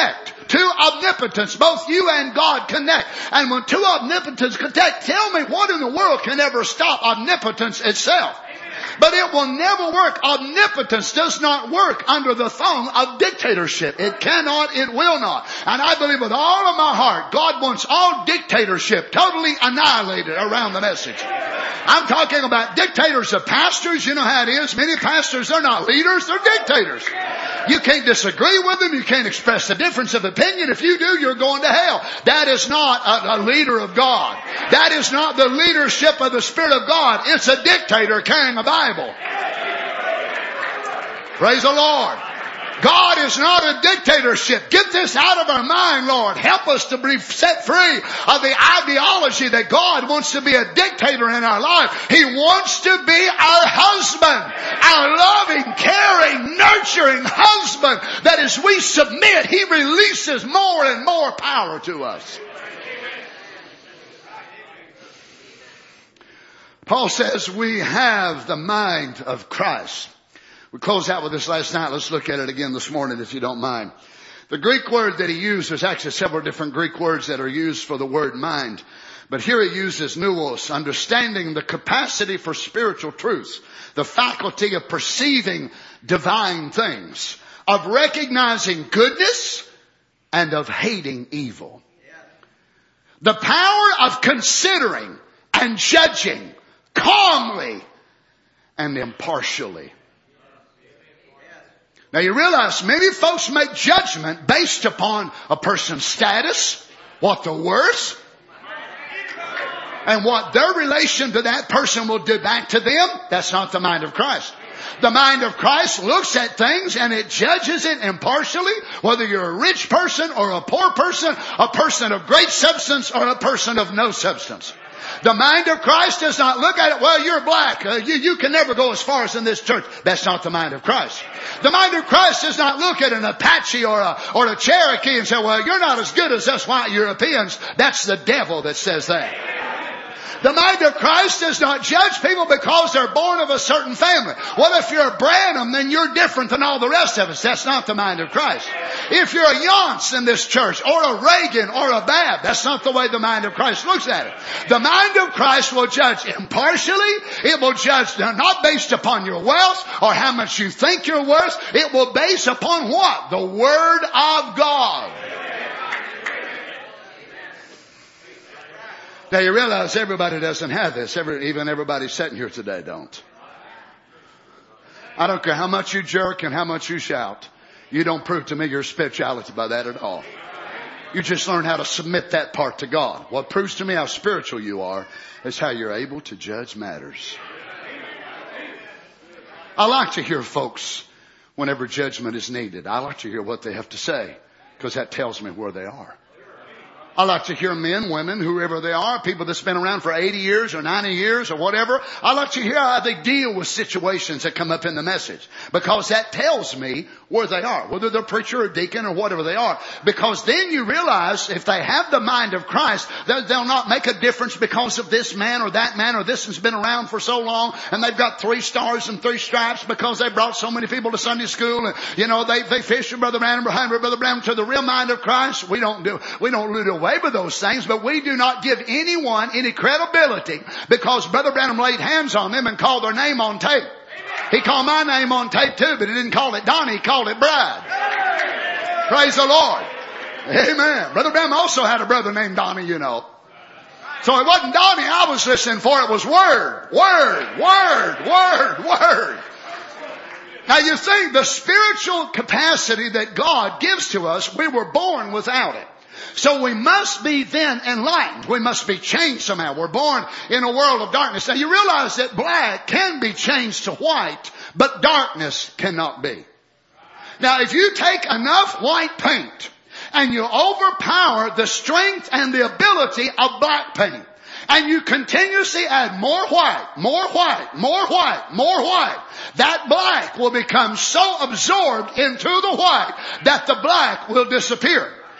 Speaker 5: Two omnipotence, both you and God connect. And when two omnipotence connect, tell me what in the world can ever stop omnipotence itself? But it will never work. Omnipotence does not work under the thumb of dictatorship. It cannot, it will not. And I believe with all of my heart, God wants all dictatorship totally annihilated around the message. I'm talking about dictators of pastors. You know how it is. Many pastors, they're not leaders, they're dictators. You can't disagree with them. You can't express a difference of opinion. If you do, you're going to hell. That is not a leader of God. That is not the leadership of the Spirit of God. It's a dictator carrying a Bible. Praise the Lord. God is not a dictatorship. Get this out of our mind, Lord. Help us to be set free of the ideology that God wants to be a dictator in our life. He wants to be our husband, our loving, caring, nurturing husband, that as we submit, He releases more and more power to us. Paul says we have the mind of Christ. We closed out with this last night. Let's look at it again this morning if you don't mind. The Greek word that he used, there's actually several different Greek words that are used for the word mind. But here he uses nous, understanding the capacity for spiritual truths, the faculty of perceiving divine things, of recognizing goodness and of hating evil. The power of considering and judging calmly and impartially. Now you realize many folks make judgment based upon a person's status, what they're worth, and what their relation to that person will do back to them. That's not the mind of Christ. The mind of Christ looks at things and it judges it impartially, whether you're a rich person or a poor person, a person of great substance or a person of no substance. The mind of Christ does not look at it, well, you're black. You can never go as far as in this church. That's not the mind of Christ. The mind of Christ does not look at an Apache or a Cherokee and say, well, you're not as good as us white Europeans. That's the devil that says that. The mind of Christ does not judge people because they're born of a certain family. Well, if you're a Branham, then you're different than all the rest of us. That's not the mind of Christ. If you're a Yance in this church, or a Reagan, or a Bab, that's not the way the mind of Christ looks at it. The mind of Christ will judge impartially. It will judge not based upon your wealth or how much you think you're worth. It will base upon what? The Word of God. Now you realize everybody doesn't have this. Even everybody sitting here today don't. I don't care how much you jerk and how much you shout. You don't prove to me your spirituality by that at all. You just learn how to submit that part to God. What proves to me how spiritual you are is how you're able to judge matters. I like to hear folks whenever judgment is needed. I like to hear what they have to say because that tells me where they are. I like to hear men, women, whoever they are, people that's been around for 80 years or 90 years or whatever. I like to hear how they deal with situations that come up in the message, because that tells me where they are, whether they're preacher or deacon or whatever they are. Because then you realize if they have the mind of Christ, they'll not make a difference because of this man or that man or this has been around for so long and they've got 3 stars and 3 stripes because they brought so many people to Sunday school and, they fish with Brother Branham behind Brother Branham. To the real mind of Christ, we don't lose away with those things, but we do not give anyone any credibility because Brother Branham laid hands on them and called their name on tape. He called my name on tape too, but he didn't call it Donnie, he called it Brad. Praise the Lord. Amen. Brother Branham also had a brother named Donnie, So it wasn't Donnie I was listening for, it was Word, Word, Word, Word, Word. Now you think the spiritual capacity that God gives to us, we were born without it. So we must be then enlightened. We must be changed somehow. We're born in a world of darkness. Now you realize that black can be changed to white, but darkness cannot be. Now if you take enough white paint and you overpower the strength and the ability of black paint, and you continuously add more white, more white, more white, more white, that black will become so absorbed into the white that the black will disappear.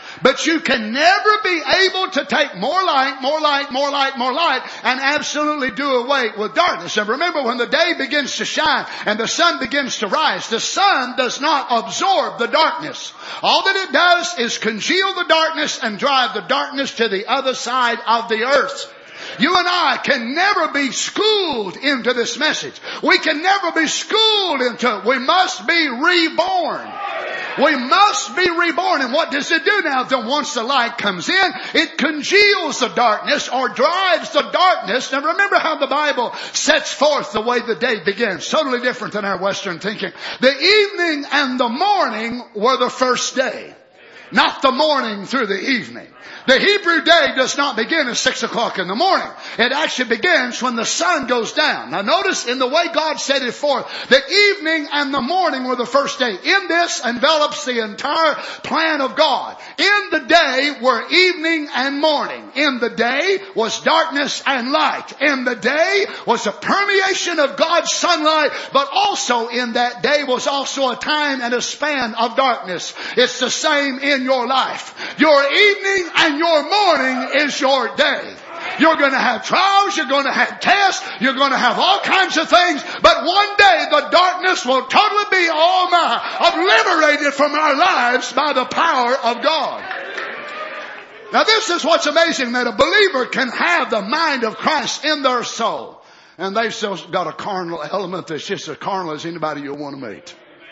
Speaker 5: But you can never be able to take more light, and absolutely do away with darkness. And remember, when the day begins to shine and the sun begins to rise, the sun does not absorb the darkness. All that it does is congeal the darkness and drive the darkness to the other side of the earth. You and I can never be schooled into this message. We can never be schooled into it. We must be reborn. We must be reborn. And what does it do now? Then once the light comes in, it congeals the darkness or drives the darkness. Now remember how the Bible sets forth the way the day begins. Totally different than our Western thinking. The evening and the morning were the first day. Not the morning through the evening. The Hebrew day does not begin at 6 o'clock in the morning. It actually begins when the sun goes down. Now notice in the way God set it forth, the evening and the morning were the first day. In this envelops the entire plan of God. In the day were evening and morning. In the day was darkness and light. In the day was a permeation of God's sunlight, but also in that day was also a time and a span of darkness. It's the same in your life. Your evening and your morning is your day. You're going to have trials, you're going to have tests, you're going to have all kinds of things, but one day the darkness will totally be obliterated from our lives by the power of God. Now this is what's amazing, that a believer can have the mind of Christ in their soul, and they've still got a carnal element that's just as carnal as anybody you'll want to meet.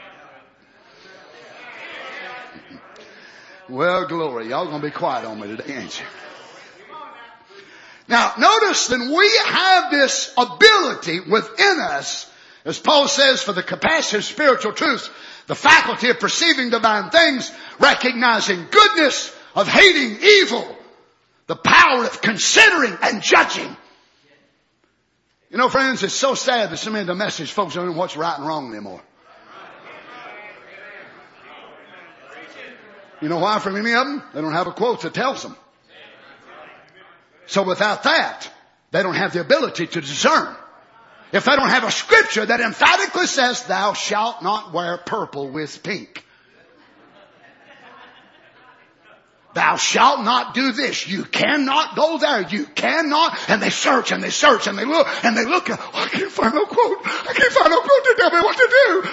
Speaker 5: Well, glory. Y'all gonna be quiet on me today, ain't you? Now, notice that we have this ability within us, as Paul says, for the capacity of spiritual truth, the faculty of perceiving divine things, recognizing goodness, of hating evil, the power of considering and judging. You know, friends, it's so sad that so many of the message folks don't know what's right and wrong anymore. You know why? For many of them, they don't have a quote that tells them. So without that, they don't have the ability to discern. If they don't have a scripture that emphatically says, thou shalt not wear purple with pink. Thou shalt not do this. You cannot go there. You cannot. And they search and they search and they look and they look. Oh, I can't find no quote. I can't find no quote to tell me what to do.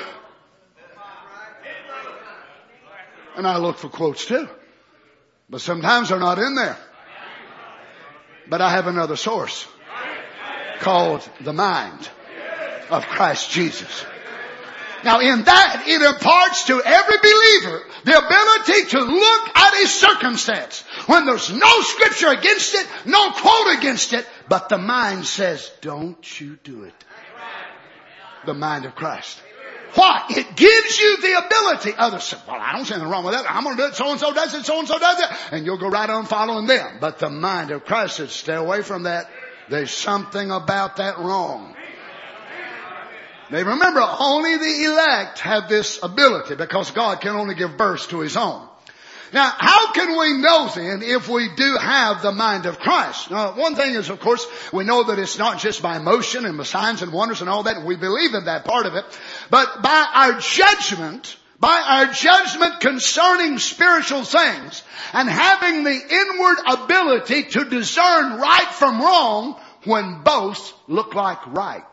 Speaker 5: And I look for quotes too. But sometimes they're not in there. But I have another source called the mind of Christ Jesus. Now in that, it imparts to every believer the ability to look at his circumstance when there's no scripture against it, no quote against it, but the mind says, don't you do it. The mind of Christ. Why? It gives you the ability. Others say, well, I don't see anything wrong with that. I'm going to do it. So-and-so does it. So-and-so does it. And you'll go right on following them. But the mind of Christ says, stay away from that. There's something about that wrong. Now remember, only the elect have this ability because God can only give birth to His own. Now, how can we know then if we do have the mind of Christ? Now, one thing is, of course, we know that it's not just by emotion and by signs and wonders and all that, and we believe in that part of it, but by our judgment concerning spiritual things and having the inward ability to discern right from wrong when both look like right.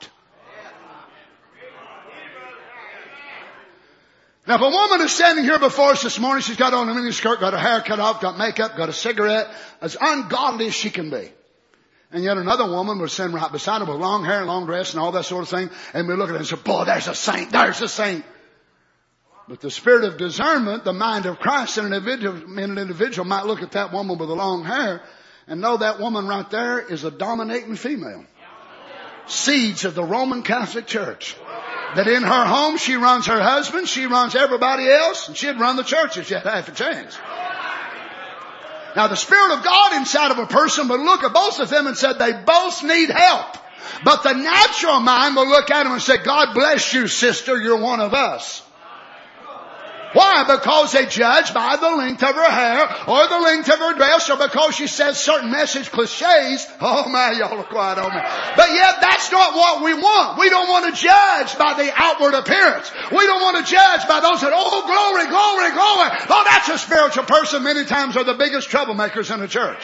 Speaker 5: Now, if a woman is standing here before us this morning, she's got on a mini skirt, got her hair cut off, got makeup, got a cigarette, as ungodly as she can be. And yet another woman would stand right beside her with long hair, long dress, and all that sort of thing, and we look at her and say, boy, there's a saint, there's a saint. But the spirit of discernment, the mind of Christ in an individual might look at that woman with the long hair and know that woman right there is a dominating female. Seeds of the Roman Catholic Church. That in her home she runs her husband, she runs everybody else, and she'd run the church if she had half a chance. Now the Spirit of God inside of a person would look at both of them and said they both need help. But the natural mind will look at them and say, God bless you, sister, you're one of us.
Speaker 6: Why? Because they judge by the length of her hair or the length of her dress or because she says certain message cliches. Oh my, y'all are quiet on me. But yet that's not what we want. We don't want to judge by the outward appearance. We don't want to judge by those that, oh glory, glory, glory. Oh, that's a spiritual person. Many times are the biggest troublemakers in the church.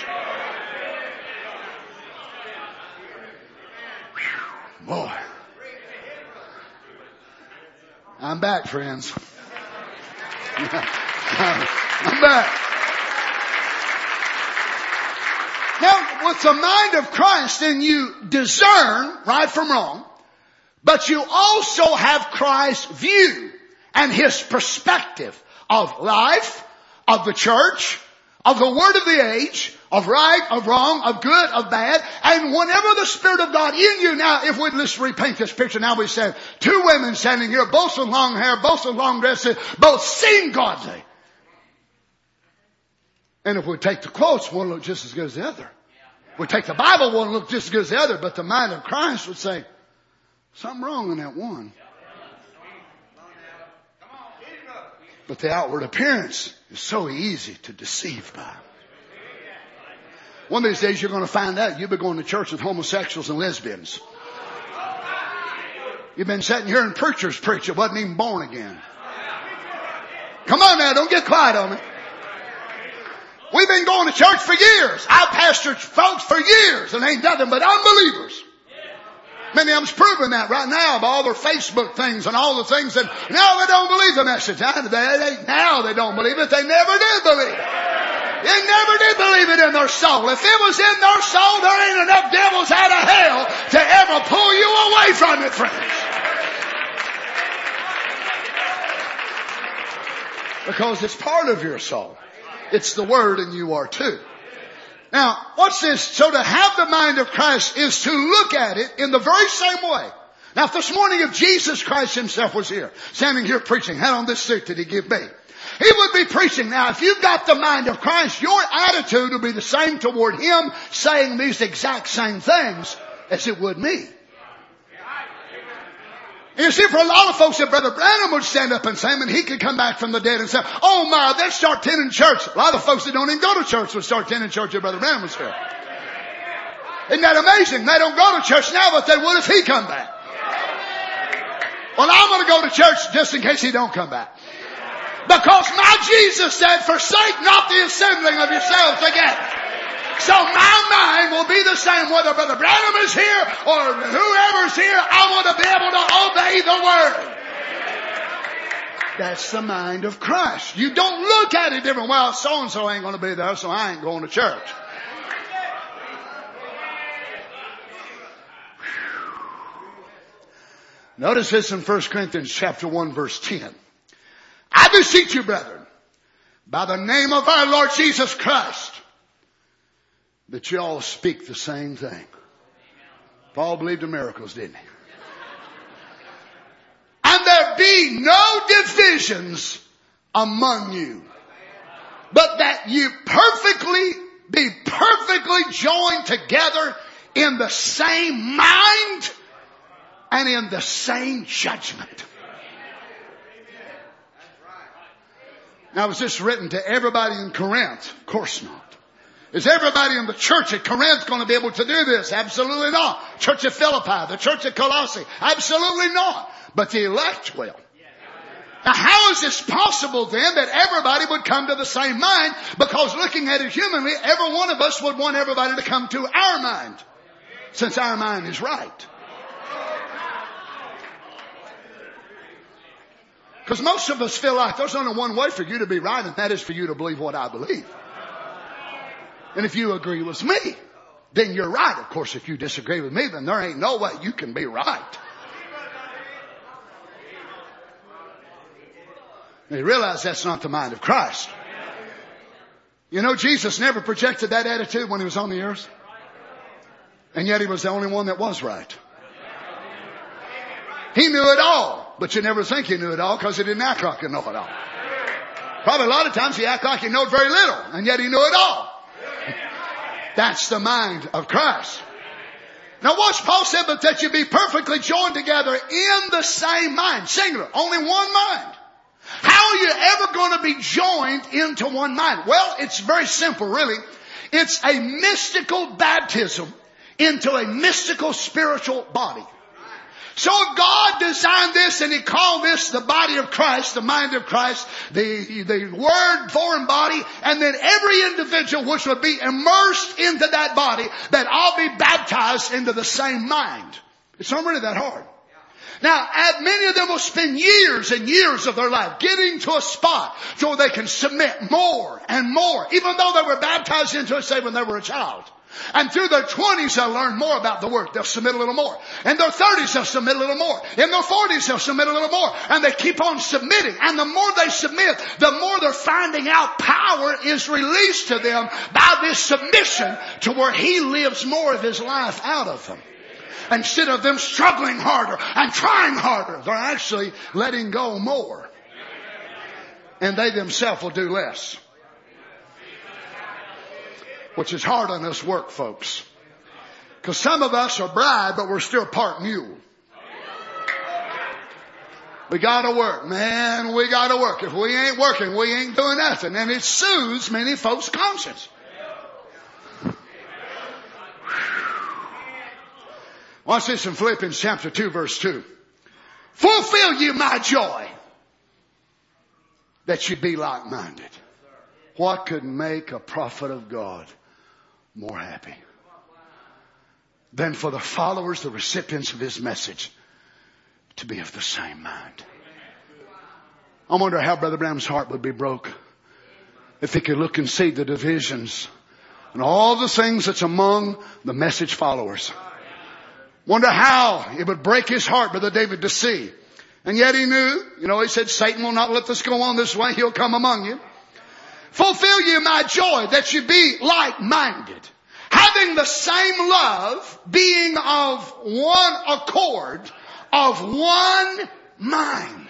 Speaker 6: Whew, boy. I'm back, friends. I'm back. Now, with the mind of Christ, then you discern right from wrong, but you also have Christ's view and His perspective of life, of the church, of the word of the age, of right, of wrong, of good, of bad. And whenever the Spirit of God in you, now if we let's repaint this picture, now we said two women standing here, both with long hair, both with long dresses, both seem godly. And if we take the quotes, one look just as good as the other. We take the Bible, one look just as good as the other, but the mind of Christ would say, something wrong in that one. But the outward appearance is so easy to deceive by. One of these days you're going to find out you'll be going to church with homosexuals and lesbians. You've been sitting here and preachers preach that wasn't even born again. Come on now, don't get quiet on me. We've been going to church for years. I've pastored folks for years and ain't nothing but unbelievers. Many of them's proving that right now by all their Facebook things and all the things that now they don't believe the message. Now they don't believe it. They never did believe it. They never did believe it in their soul. If it was in their soul, there ain't enough devils out of hell to ever pull you away from it, friends. Because it's part of your soul. It's the Word and you are too. Now, what's this? So to have the mind of Christ is to look at it in the very same way. Now, if this morning if Jesus Christ Himself was here, standing here preaching, had on this suit that He gave me, He would be preaching. Now, if you've got the mind of Christ, your attitude will be the same toward Him saying these exact same things as it would me. You see, for a lot of folks, if Brother Branham would stand up and say him, and he could come back from the dead and say, oh my, let's start attending church. A lot of folks that don't even go to church would start attending church if Brother Branham was here. Isn't that amazing? They don't go to church now, but they would if he come back. Well, I'm going to go to church just in case he don't come back. Because my Jesus said, forsake not the assembling of yourselves together. So my mind will be the same whether Brother Branham is here or whoever's here. I want to be able to obey the Word. That's the mind of Christ. You don't look at it different. Well, so-and-so ain't going to be there, so I ain't going to church. Notice this in 1 Corinthians chapter 1 verse 10. I beseech you, brethren, by the name of our Lord Jesus Christ, that you all speak the same thing. Paul believed in miracles, didn't he? And there be no divisions among you, but that you be perfectly joined together in the same mind and in the same judgment. Now, was this written to everybody in Corinth? Of course not. Is everybody in the church at Corinth going to be able to do this? Absolutely not. Church at Philippi, the church at Colossae? Absolutely not. But the elect will. Now, how is this possible then that everybody would come to the same mind? Because looking at it humanly, every one of us would want everybody to come to our mind, since our mind is right. Because most of us feel like there's only one way for you to be right, and that is for you to believe what I believe. And if you agree with me, then you're right. Of course, if you disagree with me, then there ain't no way you can be right. And you realize that's not the mind of Christ. You know, Jesus never projected that attitude when He was on the earth. And yet He was the only one that was right. He knew it all, but you never think He knew it all because He didn't act like He knew it all. Probably a lot of times He acted like He knew very little, and yet He knew it all. That's the mind of Christ. Now watch, Paul said, but that you be perfectly joined together in the same mind. Singular. Only one mind. How are you ever going to be joined into one mind? Well, it's very simple, really. It's a mystical baptism into a mystical spiritual body. So God designed this and He called this the body of Christ, the mind of Christ, the Word formed body, and then every individual which would be immersed into that body, that all be baptized into the same mind. It's not really that hard. Now, many of them will spend years and years of their life getting to a spot so they can submit more and more, even though they were baptized into it, say, when they were a child. And through their 20s, they'll learn more about the Word. They'll submit a little more. In their 30s, they'll submit a little more. In their 40s, they'll submit a little more. And they keep on submitting. And the more they submit, the more they're finding out power is released to them by this submission to where He lives more of His life out of them. Instead of them struggling harder and trying harder, they're actually letting go more. And they themselves will do less. Which is hard on us work folks. Because some of us are bride, but we're still part mule. We gotta work. Man, we gotta work. If we ain't working, we ain't doing nothing. And it soothes many folks' conscience. Watch this in Philippians chapter 2 verse 2. Fulfill you my joy, that you be like-minded. What could make a prophet of God more happy than for the followers, the recipients of His message, to be of the same mind? I wonder how Brother Branham's heart would be broke if he could look and see the divisions and all the things that's among the message followers. Wonder how it would break his heart, Brother David, to see. And yet he knew, he said, Satan will not let this go on this way. He'll come among you. Fulfill you my joy, that you be like-minded, having the same love, being of one accord, of one mind.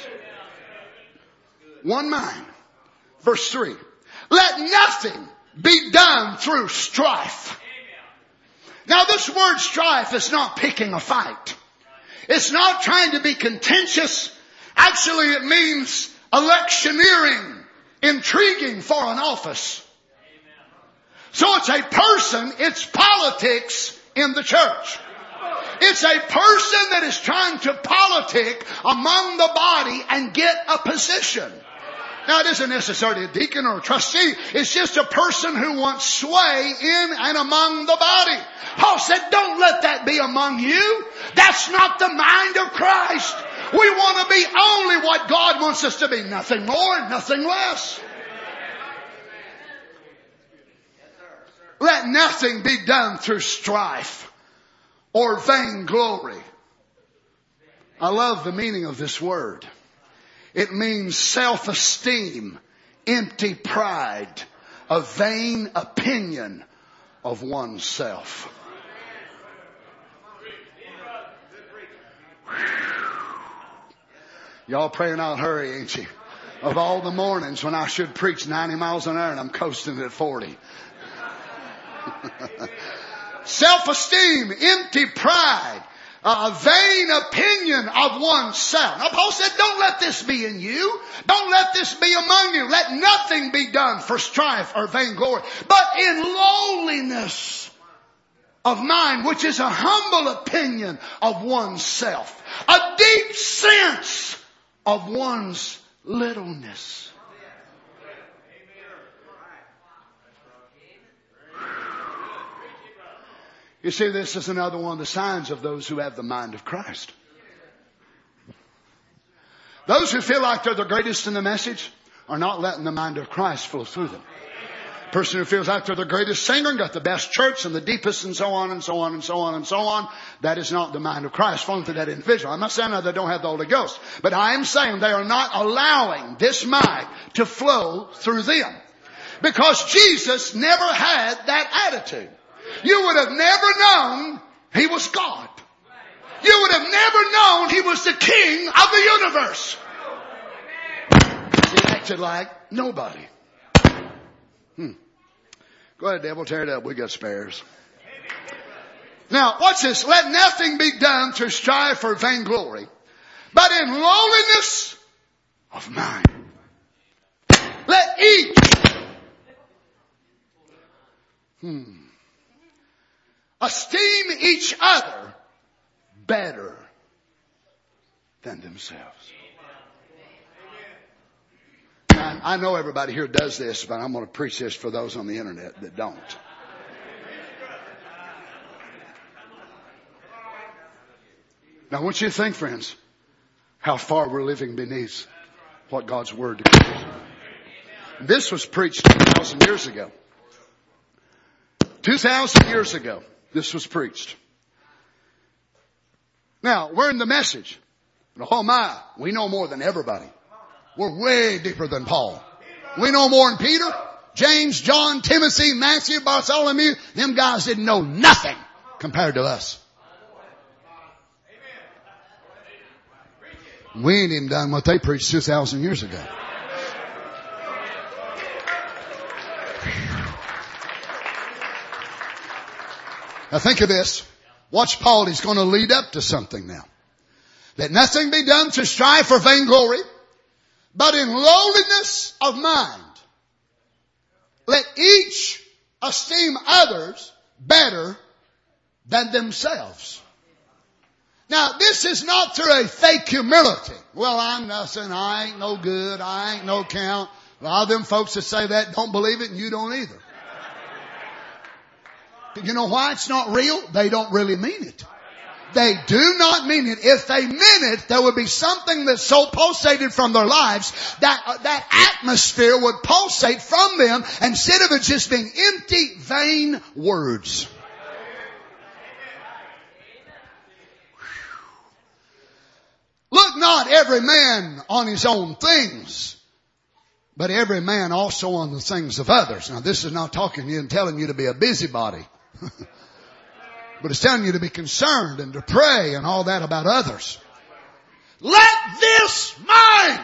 Speaker 6: One mind. Verse 3. Let nothing be done through strife. Now this word strife is not picking a fight. It's not trying to be contentious. Actually, it means electioneering, intriguing for an office. So it's a person, it's politics in the church. It's a person that is trying to politic among the body and get a position. Now it isn't necessarily a deacon or a trustee. It's just a person who wants sway in and among the body. Paul said, don't let that be among you. That's not the mind of Christ. We want to be only what God wants us to be. Nothing more, nothing less. Let nothing be done through strife or vainglory. I love the meaning of this word. It means self-esteem, empty pride, a vain opinion of oneself. Y'all praying I'll hurry, ain't you? Of all the mornings when I should preach 90 miles an hour and I'm coasting at 40. Self-esteem, empty pride, a vain opinion of oneself. Now Paul said, don't let this be in you. Don't let this be among you. Let nothing be done for strife or vainglory, but in lowliness of mind, which is a humble opinion of oneself. A deep sense of one's littleness. You see, this is another one of the signs of those who have the mind of Christ. Those who feel like they're the greatest in the message are not letting the mind of Christ flow through them. Person who feels like they're the greatest singer and got the best church and the deepest and so on and so on and so on and so on, that is not the mind of Christ flowing through that individual. I'm not saying that they don't have the Holy Ghost, but I am saying they are not allowing this mind to flow through them. Because Jesus never had that attitude. You would have never known He was God. You would have never known He was the King of the universe. He acted like nobody. Go ahead, devil, tear it up. We got spares. Now, watch this. Let nothing be done through strife or vainglory, but in lowliness of mind. Let each esteem each other better than themselves. Now, I know everybody here does this, but I'm going to preach this for those on the internet that don't. Now I want you to think, friends, how far we're living beneath what God's Word declares. This was preached 2,000 years ago. 2,000 years ago, this was preached. Now, we're in the Message. Oh my, we know more than everybody. We're way deeper than Paul. We know more than Peter, James, John, Timothy, Matthew, Bartholomew. Them guys didn't know nothing compared to us. We ain't even done what they preached 2,000 years ago. Now think of this. Watch Paul. He's going to lead up to something now. Let nothing be done to strive for vainglory, but in lowliness of mind. Let each esteem others better than themselves. Now, this is not through a fake humility. Well, I'm nothing. I ain't no good. I ain't no count. A lot of them folks that say that don't believe it, and you don't either. You know why it's not real? They don't really mean it. They do not mean it. If they meant it, there would be something that so pulsated from their lives that atmosphere would pulsate from them instead of it just being empty, vain words. Look not every man on his own things, but every man also on the things of others. Now this is not talking to you and telling you to be a busybody. But it's telling you to be concerned and to pray and all that about others. Let this mind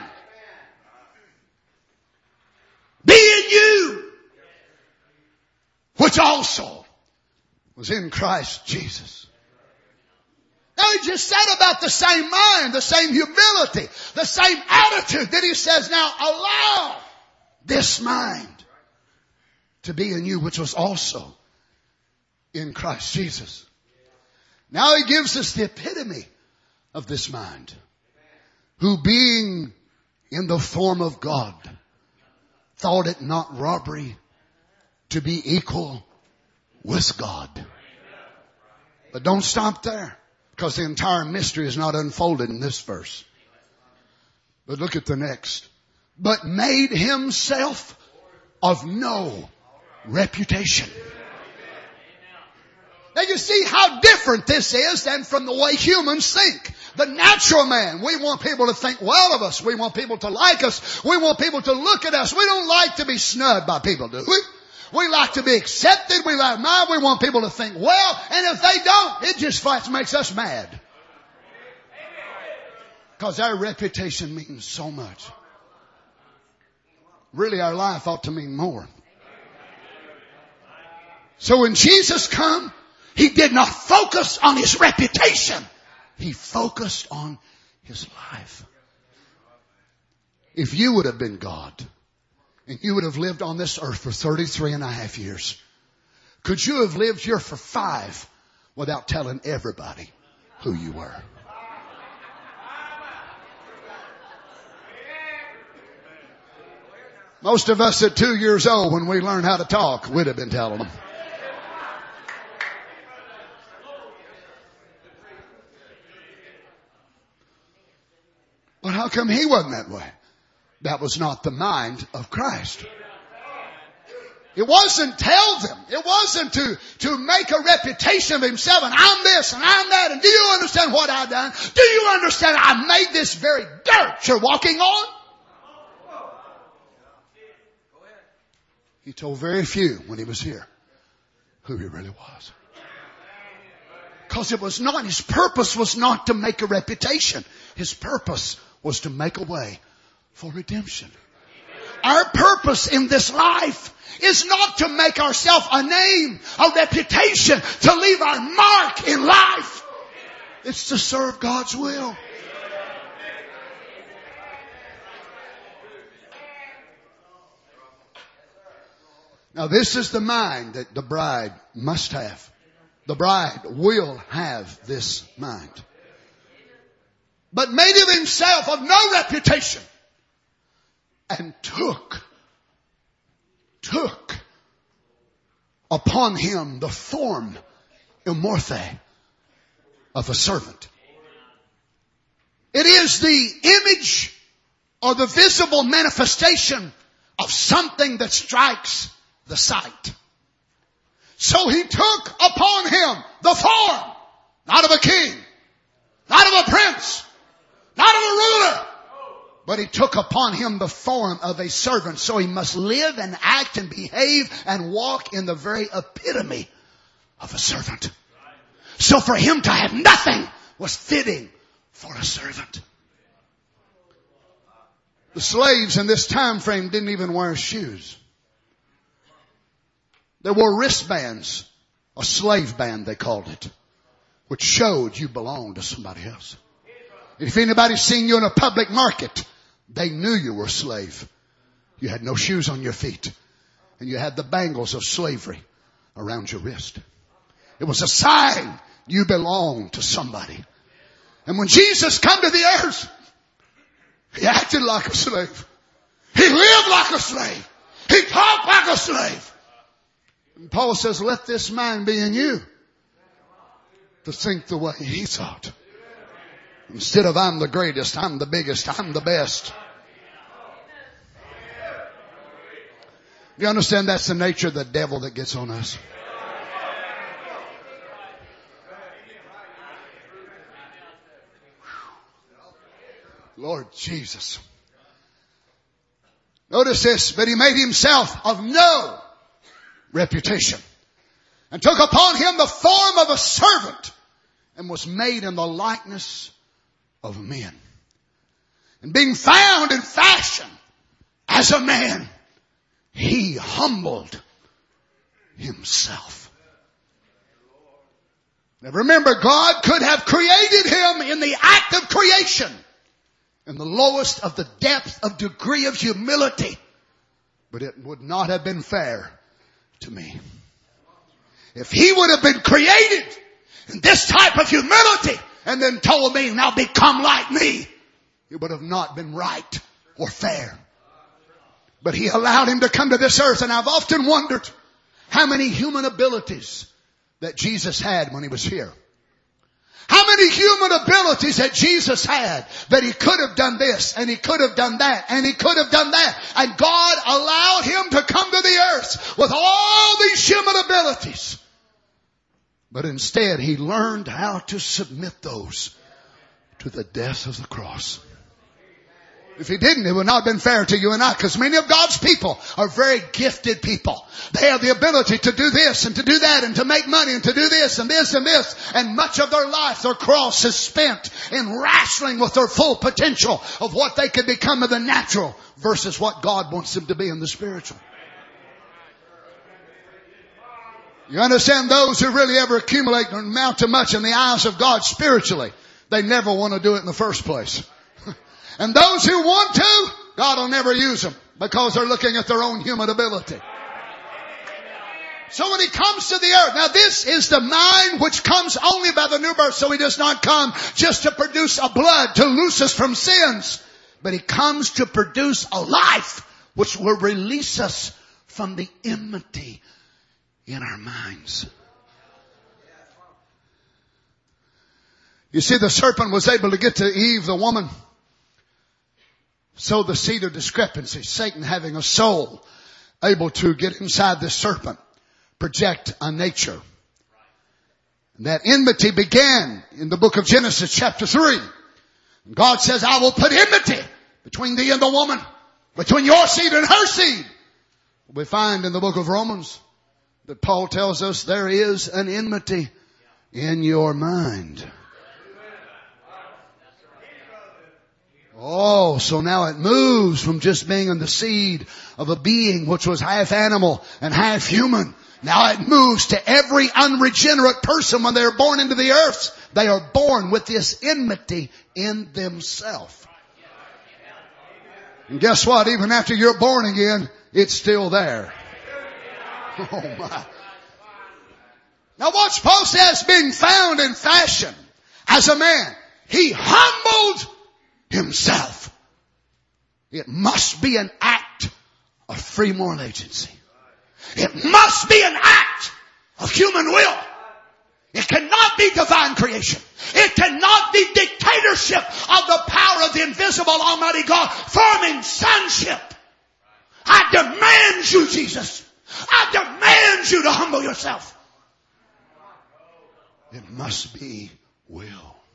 Speaker 6: be in you, which also was in Christ Jesus. Now he just said about the same mind, the same humility, the same attitude. Then he says, now allow this mind to be in you, which was also in Christ Jesus. Now he gives us the epitome of this mind, who being in the form of God, thought it not robbery to be equal with God. But don't stop there, because the entire mystery is not unfolded in this verse. But look at the next. But made himself of no reputation. Now you see how different this is than from the way humans think. The natural man, we want people to think well of us. We want people to like us. We want people to look at us. We don't like to be snubbed by people, do we? We like to be accepted. We want people to think well. And if they don't, it just makes us mad. Because our reputation means so much. Really, our life ought to mean more. So when Jesus come, he did not focus on his reputation. He focused on his life. If you would have been God and you would have lived on this earth for 33 and a half years, could you have lived here for 5 without telling everybody who you were? Most of us at 2 years old, when we learned how to talk, we'd have been telling them. But how come he wasn't that way? That was not the mind of Christ. It wasn't tell them. It wasn't to make a reputation of himself and I'm this and I'm that and do you understand what I've done? Do you understand I made this very dirt you're walking on? He told very few when he was here who he really was. Because it was not, his purpose was not to make a reputation. His purpose was to make a way for redemption. Our purpose in this life is not to make ourselves a name, a reputation, to leave our mark in life. It's to serve God's will. Now this is the mind that the bride must have. The bride will have this mind. But made of himself of no reputation, and took upon him the form, Morphe, of a servant. It is the image or the visible manifestation of something that strikes the sight. So he took upon him the form, not of a king, not of a prince, not of a ruler, but he took upon him the form of a servant. So he must live and act and behave and walk in the very epitome of a servant. So for him to have nothing was fitting for a servant. The slaves in this time frame didn't even wear shoes. They wore wristbands, a slave band they called it, which showed you belonged to somebody else. If anybody seen you in a public market, they knew you were a slave. You had no shoes on your feet, and you had the bangles of slavery around your wrist. It was a sign you belonged to somebody. And when Jesus come to the earth, he acted like a slave. He lived like a slave. He talked like a slave. And Paul says, let this mind be in you, to think the way he thought. Instead of I'm the greatest, I'm the biggest, I'm the best. Do you understand that's the nature of the devil that gets on us? Lord Jesus. Notice this, but he made himself of no reputation, and took upon him the form of a servant, and was made in the likeness of men. And being found in fashion as a man, he humbled himself. Now remember, God could have created him in the act of creation, in the lowest of the depth of degree of humility, but it would not have been fair to me. If he would have been created in this type of humility and then told me, now become like me, it would have not been right or fair. But he allowed him to come to this earth, and I've often wondered how many human abilities that Jesus had when he was here. How many human abilities that Jesus had, that he could have done this and he could have done that and he could have done that. And God allowed him to come to the earth with all these human abilities. But instead he learned how to submit those to the death of the cross. If he didn't, it would not have been fair to you and I, because many of God's people are very gifted people. They have the ability to do this and to do that and to make money and to do this and this and this. And much of their life, their cross is spent in wrestling with their full potential of what they could become in the natural versus what God wants them to be in the spiritual. You understand, those who really ever accumulate and amount to much in the eyes of God spiritually, they never want to do it in the first place. And those who want to, God will never use them because they're looking at their own human ability. So when he comes to the earth, now this is the mind which comes only by the new birth. So he does not come just to produce a blood to loose us from sins, but he comes to produce a life which will release us from the enmity in our minds. You see, the serpent was able to get to Eve, the woman. So the seed of discrepancy, Satan having a soul, able to get inside the serpent, project a nature. And that enmity began in the book of Genesis chapter 3. And God says, I will put enmity between thee and the woman, between your seed and her seed. We find in the book of Romans that Paul tells us there is an enmity in your mind. Oh, so now it moves from just being in the seed of a being which was half animal and half human. Now it moves to every unregenerate person when they are born into the earth. They are born with this enmity in themselves. And guess what? Even after you're born again, it's still there. Oh my. Now watch, Paul says, being found in fashion as a man, he humbled himself. It must be an act of free moral agency. It must be an act of human will. It cannot be divine creation. It cannot be dictatorship of the power of the invisible Almighty God forming sonship. I demand you, Jesus. I demand you to humble yourself. It must be will.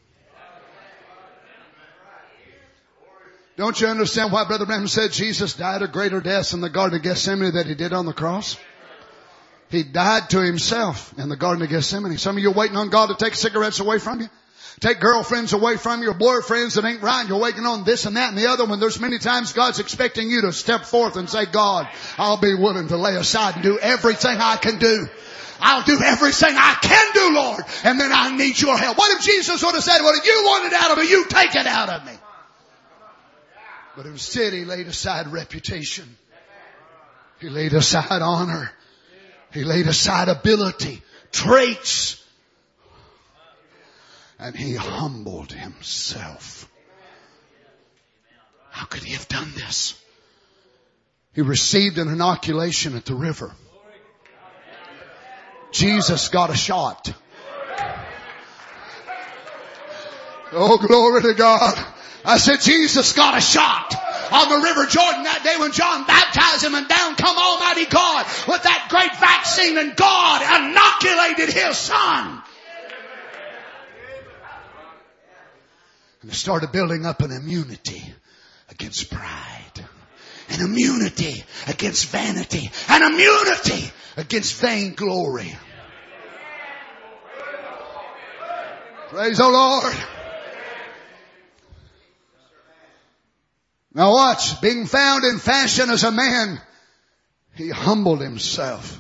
Speaker 6: Don't you understand why Brother Branham said Jesus died a greater death in the Garden of Gethsemane than he did on the cross? He died to himself in the Garden of Gethsemane. Some of you are waiting on God to take cigarettes away from you. Take girlfriends away from you, or boyfriends that ain't right. You're waiting on this and that and the other one. There's many times God's expecting you to step forth and say, God, I'll be willing to lay aside and do everything I can do. I'll do everything I can do, Lord. And then I need your help. What if Jesus would have said, well, if you want it out of me, you take it out of me. But instead he laid aside reputation. He laid aside honor. He laid aside ability, traits. And he humbled himself. How could he have done this? He received an inoculation at the river. Jesus got a shot. Oh, glory to God. I said Jesus got a shot on the River Jordan that day when John baptized him, and down come Almighty God with that great vaccine, and God inoculated his son. And it started building up an immunity against pride, an immunity against vanity, an immunity against vainglory. Praise the Lord. Now watch, being found in fashion as a man, he humbled himself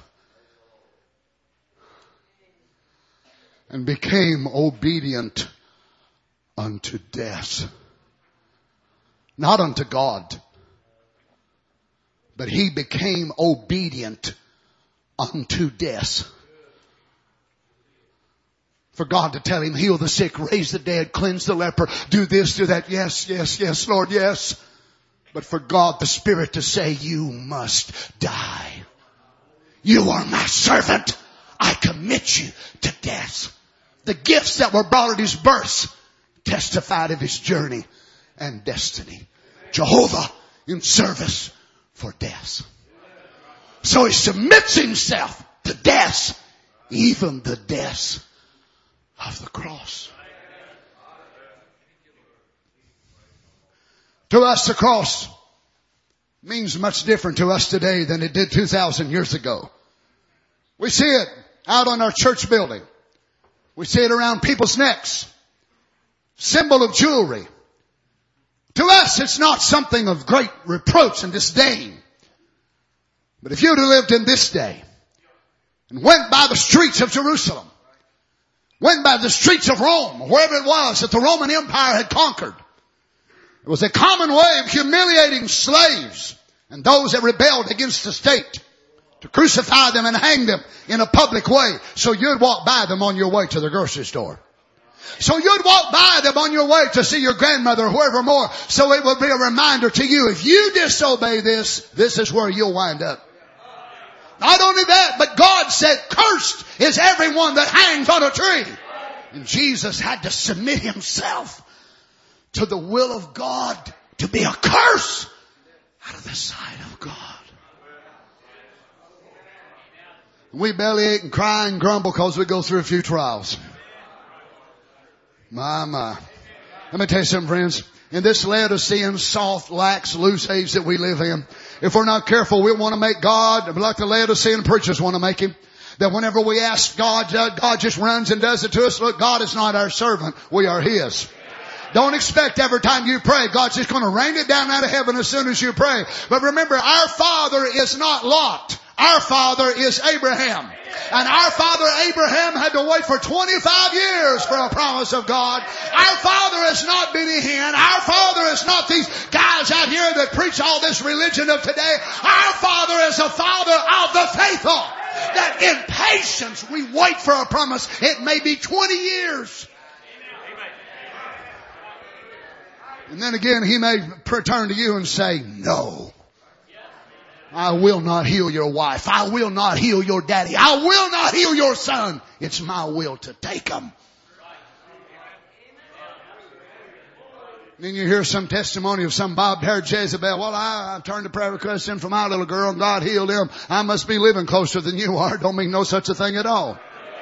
Speaker 6: and became obedient unto death. Not unto God, but he became obedient unto death. For God to tell him, heal the sick, raise the dead, cleanse the leper, do this, do that. Yes, yes, yes, Lord, yes. But for God the Spirit to say, you must die. You are my servant. I commit you to death. The gifts that were brought at his birth testified of his journey and destiny. Jehovah in service for death. So he submits himself to death, even the death of the cross. To us, the cross means much different to us today than it did 2,000 years ago. We see it out on our church building. We see it around people's necks. Symbol of jewelry. To us, it's not something of great reproach and disdain. But if you'd have lived in this day and went by the streets of Jerusalem, went by the streets of Rome, wherever it was that the Roman Empire had conquered, it was a common way of humiliating slaves and those that rebelled against the state, to crucify them and hang them in a public way, so you'd walk by them on your way to the grocery store. So you'd walk by them on your way to see your grandmother or whoever more, so it would be a reminder to you, if you disobey this, this is where you'll wind up. Not only that, but God said, cursed is everyone that hangs on a tree. And Jesus had to submit himself to the will of God to be a curse out of the sight of God. We bellyache and cry and grumble because we go through a few trials. My. Let me tell you something, friends. In this Laodicean, soft, lax, loose age that we live in, if we're not careful, we want to make God like the Laodicean preachers want to make him. That whenever we ask God, God just runs and does it to us. Look, God is not our servant. We are his. Don't expect every time you pray, God's just going to rain it down out of heaven as soon as you pray. But remember, our Father is not Lot. Our father is Abraham. And our father Abraham had to wait for 25 years for a promise of God. Our father is not Benny Hinn. Our father is not these guys out here that preach all this religion of today. Our father is a father of the faithful. That in patience we wait for a promise. It may be 20 years. And then again, He may turn to you and say, no. I will not heal your wife. I will not heal your daddy. I will not heal your son. It's my will to take them. Then you hear some testimony of some bobbed-haired Jezebel. Well, I turned a prayer request in for my little girl and God healed him. I must be living closer than you are. Don't mean no such a thing at all.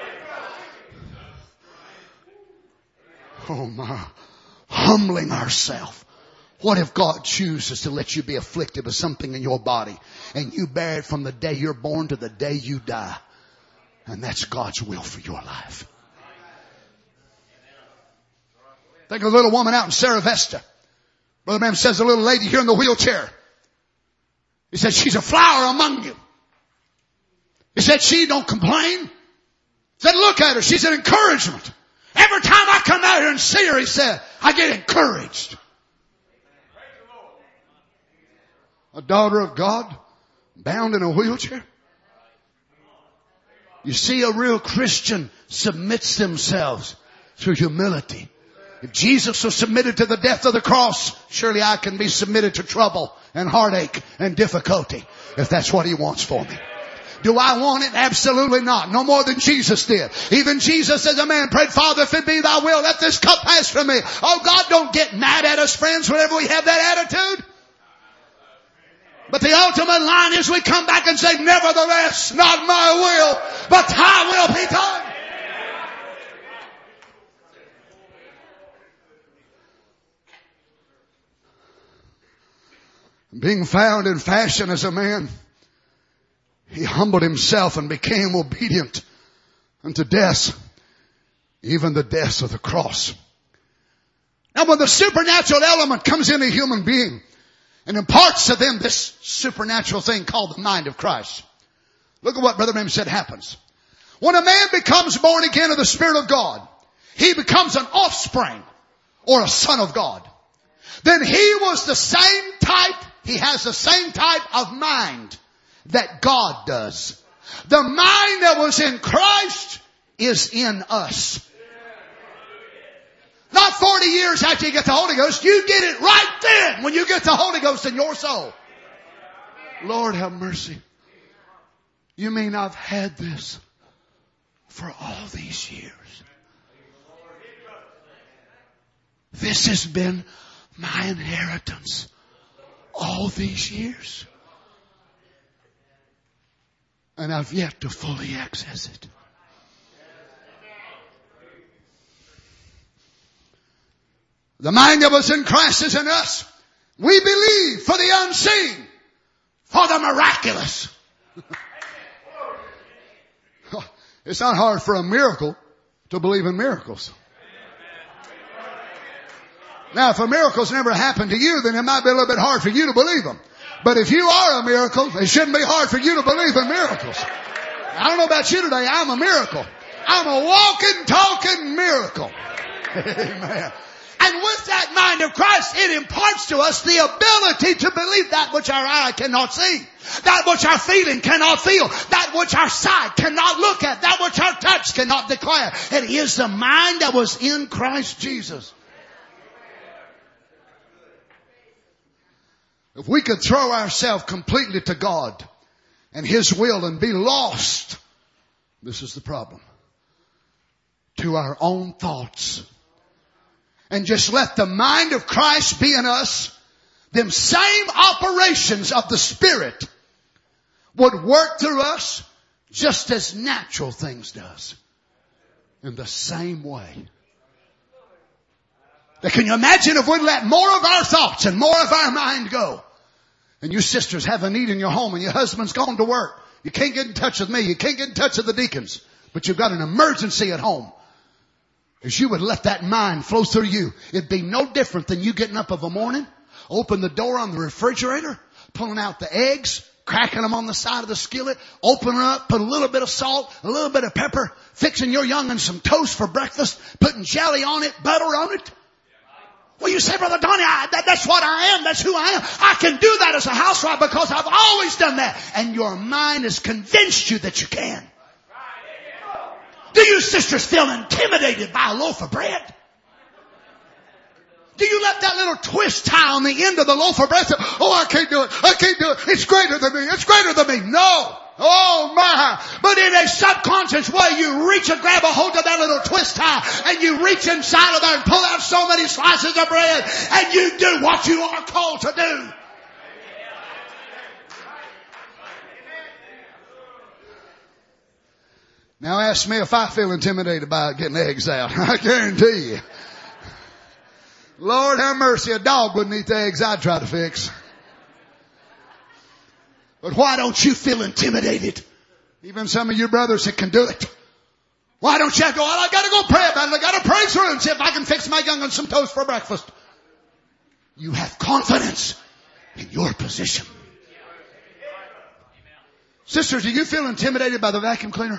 Speaker 6: Oh my. Humbling ourselves. What if God chooses to let you be afflicted with something in your body and you bear it from the day you're born to the day you die? And that's God's will for your life. Think of a little woman out in Sarah Vesta. Brother Branham says a little lady here in the wheelchair. He said she's a flower among you. He said she don't complain. He said look at her. She's an encouragement. Every time I come out here and see her, he said, I get encouraged. A daughter of God, bound in a wheelchair. You see, a real Christian submits themselves through humility. If Jesus was submitted to the death of the cross, surely I can be submitted to trouble and heartache and difficulty if that's what He wants for me. Do I want it? Absolutely not. No more than Jesus did. Even Jesus as a man prayed, Father, if it be thy will, let this cup pass from me. Oh, God don't get mad at us, friends, whenever we have that attitude. But the ultimate line is we come back and say, nevertheless, not my will, but thy will be done. Being found in fashion as a man, He humbled Himself and became obedient unto death, even the death of the cross. Now when the supernatural element comes in a human being and imparts to them this supernatural thing called the mind of Christ, look at what Brother Branham said happens. When a man becomes born again of the Spirit of God, he becomes an offspring or a son of God. Then he was the same type, he has the same type of mind that God does. The mind that was in Christ is in us. Not 40 years after you get the Holy Ghost. You get it right then when you get the Holy Ghost in your soul. Lord have mercy. You mean I've had this for all these years? This has been my inheritance all these years. And I've yet to fully access it. The mind that was in Christ is in us. We believe for the unseen, for the miraculous. It's not hard for a miracle to believe in miracles. Now, if a miracle's never happened to you, then it might be a little bit hard for you to believe them. But if you are a miracle, it shouldn't be hard for you to believe in miracles. I don't know about you today. I'm a miracle. I'm a walking, talking miracle. Amen. And with that mind of Christ, it imparts to us the ability to believe that which our eye cannot see, that which our feeling cannot feel, that which our sight cannot look at, that which our touch cannot declare. It is the mind that was in Christ Jesus. If we could throw ourselves completely to God and His will and be lost, this is the problem, to our own thoughts, and just let the mind of Christ be in us, them same operations of the Spirit would work through us just as natural things does. In the same way. Now, can you imagine if we'd let more of our thoughts and more of our mind go? And you sisters have a need in your home and your husband's gone to work. You can't get in touch with me. You can't get in touch with the deacons. But you've got an emergency at home. As you would let that mind flow through you, it'd be no different than you getting up of a morning, open the door on the refrigerator, pulling out the eggs, cracking them on the side of the skillet, opening up, put a little bit of salt, a little bit of pepper, fixing your young'un some toast for breakfast, putting jelly on it, butter on it. Well, you say, Brother Donnie, that's what I am. That's who I am. I can do that as a housewife because I've always done that. And your mind has convinced you that you can. Do you sisters feel intimidated by a loaf of bread? Do you let that little twist tie on the end of the loaf of bread say, oh, I can't do it. I can't do it. It's greater than me. It's greater than me. No. Oh my. But in a subconscious way, you reach and grab a hold of that little twist tie and you reach inside of there and pull out so many slices of bread and you do what you are called to do. Now ask me if I feel intimidated by getting eggs out. I guarantee you. Lord have mercy, a dog wouldn't eat the eggs I'd try to fix. But why don't you feel intimidated? Even some of you brothers that can do it. Why don't you go, well, I gotta go pray about it. I gotta pray through and see if I can fix my young'un some toast for breakfast. You have confidence in your position. Sisters, do you feel intimidated by the vacuum cleaner?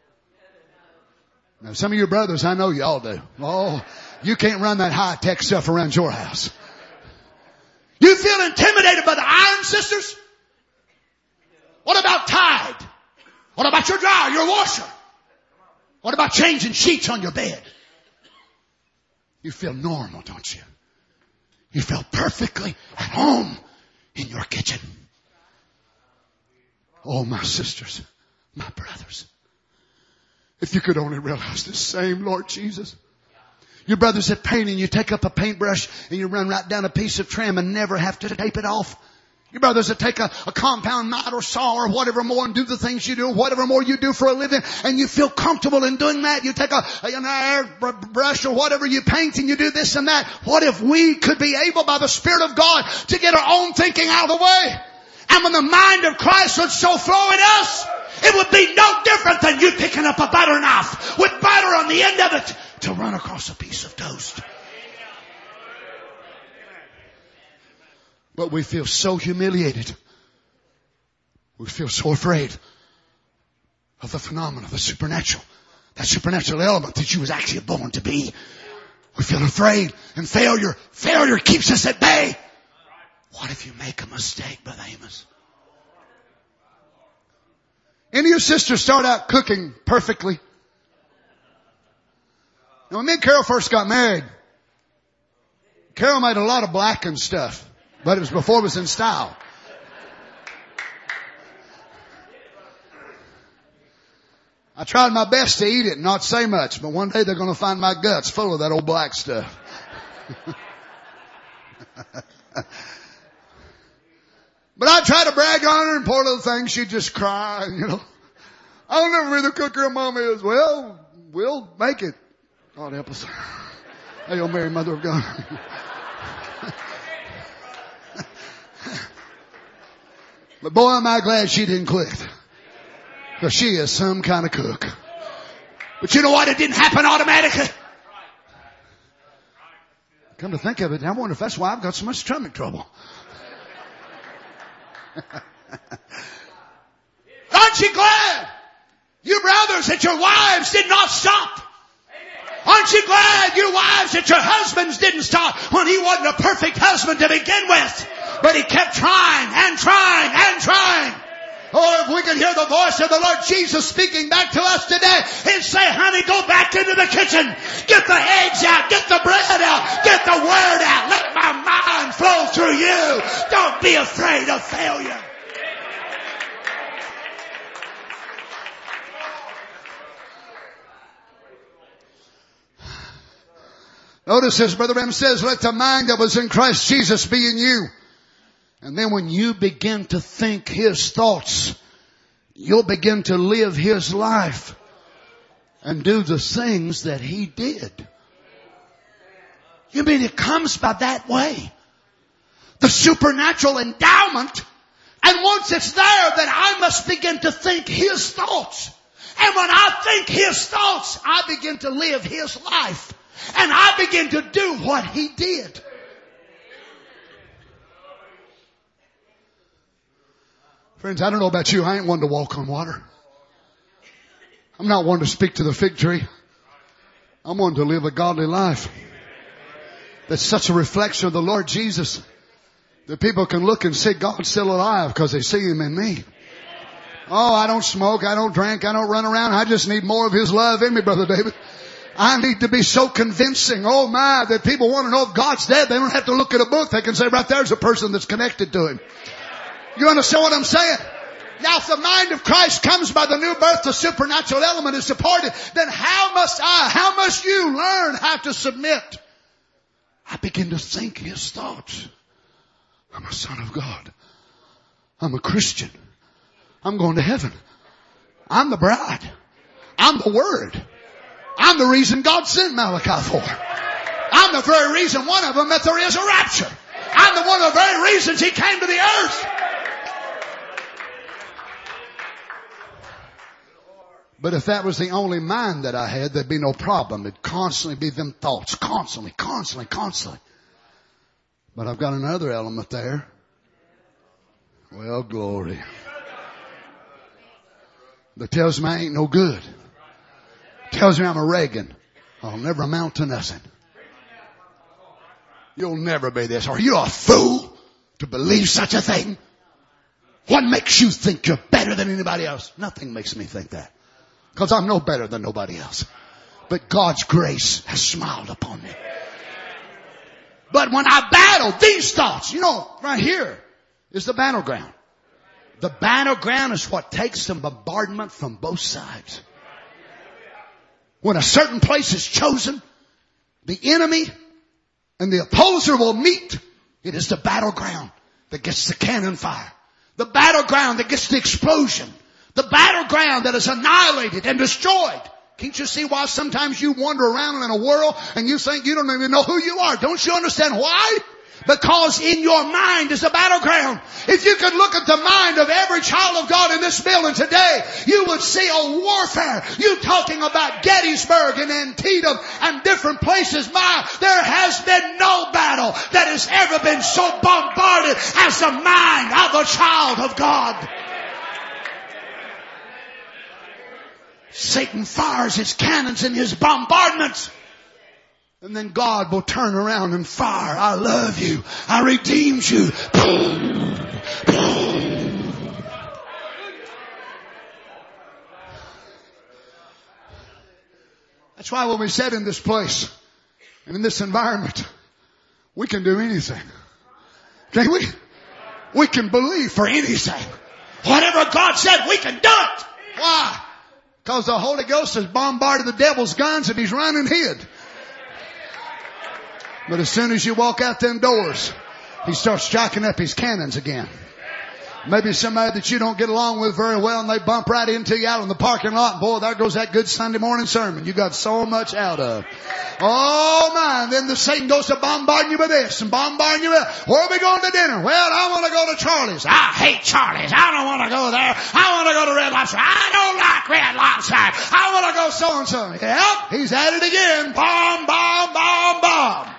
Speaker 6: Now, some of your brothers, I know y'all do. Oh, you can't run that high-tech stuff around your house. You feel intimidated by the iron, sisters? What about Tide? What about your dryer, your washer? What about changing sheets on your bed? You feel normal, don't you? You feel perfectly at home in your kitchen. Oh, my sisters, my brothers. If you could only realize the same Lord Jesus. Your brothers that paint and you take up a paintbrush and you run right down a piece of trim and never have to tape it off. Your brothers that take a compound knife or saw or whatever more and do the things you do, whatever more you do for a living, and you feel comfortable in doing that. You take an airbrush or whatever you paint and you do this and that. What if we could be able by the Spirit of God to get our own thinking out of the way? And when the mind of Christ would so flow in us, it would be no different than you picking up a butter knife with butter on the end of it to run across a piece of toast. But we feel so humiliated. We feel so afraid of the phenomena, the supernatural. That supernatural element that you was actually born to be. We feel afraid and failure. Failure keeps us at bay. What if you make a mistake, Brother Amos? Any of your sisters start out cooking perfectly? Now, when me and Carol first got married, Carol made a lot of blackened stuff. But it was before it was in style. I tried my best to eat it and not say much, but one day they're going to find my guts full of that old black stuff. But I try to brag on her and poor little thing, she'd just cry, you know. I'll never be the cooker her mom is. Well, we'll make it. God help us. Hail Mary, Mother of God. But boy, am I glad she didn't quit. Because she is some kind of cook. But you know what? It didn't happen automatically. Come to think of it, I wonder if that's why I've got so much stomach trouble. Aren't you glad, you brothers, that your wives did not stop? Aren't you glad, you wives, that your husbands didn't stop when he wasn't a perfect husband to begin with? But he kept trying and trying and trying. Oh, if we could hear the voice of the Lord Jesus speaking back to us today, he'd say, honey, go back into the kitchen. Get the eggs out. Get the bread out. Get the word out. Let my mind flow through you. Don't be afraid of failure. Notice this, Brother Branham says, let the mind that was in Christ Jesus be in you. And then when you begin to think His thoughts, you'll begin to live His life and do the things that He did. You mean it comes by that way? The supernatural endowment. And once it's there, then I must begin to think His thoughts. And when I think His thoughts, I begin to live His life. And I begin to do what He did. Friends, I don't know about you. I ain't one to walk on water. I'm not one to speak to the fig tree. I'm one to live a godly life. that's such a reflection of the Lord Jesus that people can look and see God's still alive because they see Him in me. Oh, I don't smoke, I don't drink, I don't run around. I just need more of His love in me, Brother David. I need to be so convincing, oh my, that people want to know if God's dead. They don't have to look at a book. They can say, right there's a person that's connected to Him. You understand what I'm saying? Now if the mind of Christ comes by the new birth, the supernatural element is departed, then how must you learn how to submit? I begin to think His thoughts. I'm a son of God. I'm a Christian. I'm going to heaven. I'm the bride. I'm the Word. I'm the reason God sent Malachi for. I'm the very reason, one of them, that there is a rapture. I'm the one of the very reasons He came to the earth. But if that was the only mind that I had, there'd be no problem. It'd constantly be them thoughts. Constantly. But I've got another element there. Well, glory. That tells me I ain't no good. Tells me I'm a Reagan. I'll never amount to nothing. You'll never be this. Are you a fool to believe such a thing? What makes you think you're better than anybody else? Nothing makes me think that. Because I'm no better than nobody else. But God's grace has smiled upon me. But when I battle these thoughts, right here is the battleground. The battleground is what takes the bombardment from both sides. When a certain place is chosen, the enemy and the opposer will meet. It is the battleground that gets the cannon fire. The battleground that gets the explosion. The battleground that is annihilated and destroyed. Can't you see why sometimes you wander around in a world and you think you don't even know who you are? Don't you understand why? Because in your mind is a battleground. If you could look at the mind of every child of God in this building today, you would see a warfare. You talking about Gettysburg and Antietam and different places. There has been no battle that has ever been so bombarded as the mind of a child of God. Satan fires his cannons and his bombardments. And then God will turn around and fire. I love you. I redeemed you. That's why when we said in this place and in this environment, we can do anything. Can't we? We can believe for anything. Whatever God said, we can do it. Why? Because the Holy Ghost has bombarded the devil's guns and he's running hid. But as soon as you walk out them doors, he starts striking up his cannons again. Maybe somebody that you don't get along with very well and they bump right into you out in the parking lot. And boy, there goes that good Sunday morning sermon you got so much out of. Oh my, then the Satan goes to bombarding you with this and bombarding you with, where are we going to dinner? Well, I want to go to Charlie's. I hate Charlie's. I don't want to go there. I want to go to Red Lobster. I don't like Red Lobster. I want to go so and so. Yep, he's at it again. Bomb, bomb, bomb, bomb.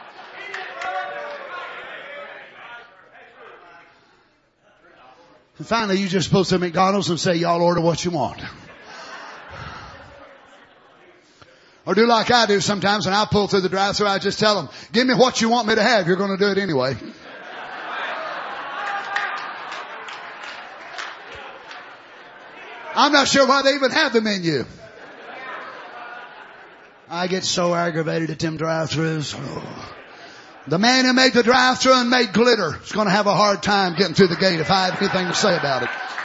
Speaker 6: And finally, you just pull to McDonald's and say, y'all order what you want. Or do like I do sometimes when I pull through the drive-thru, I just tell them, give me what you want me to have. You're going to do it anyway. I'm not sure why they even have the menu. I get so aggravated at them drive-thrus. Oh. The man who made the drive-thru and made glitter is going to have a hard time getting through the gate if I have anything to say about it.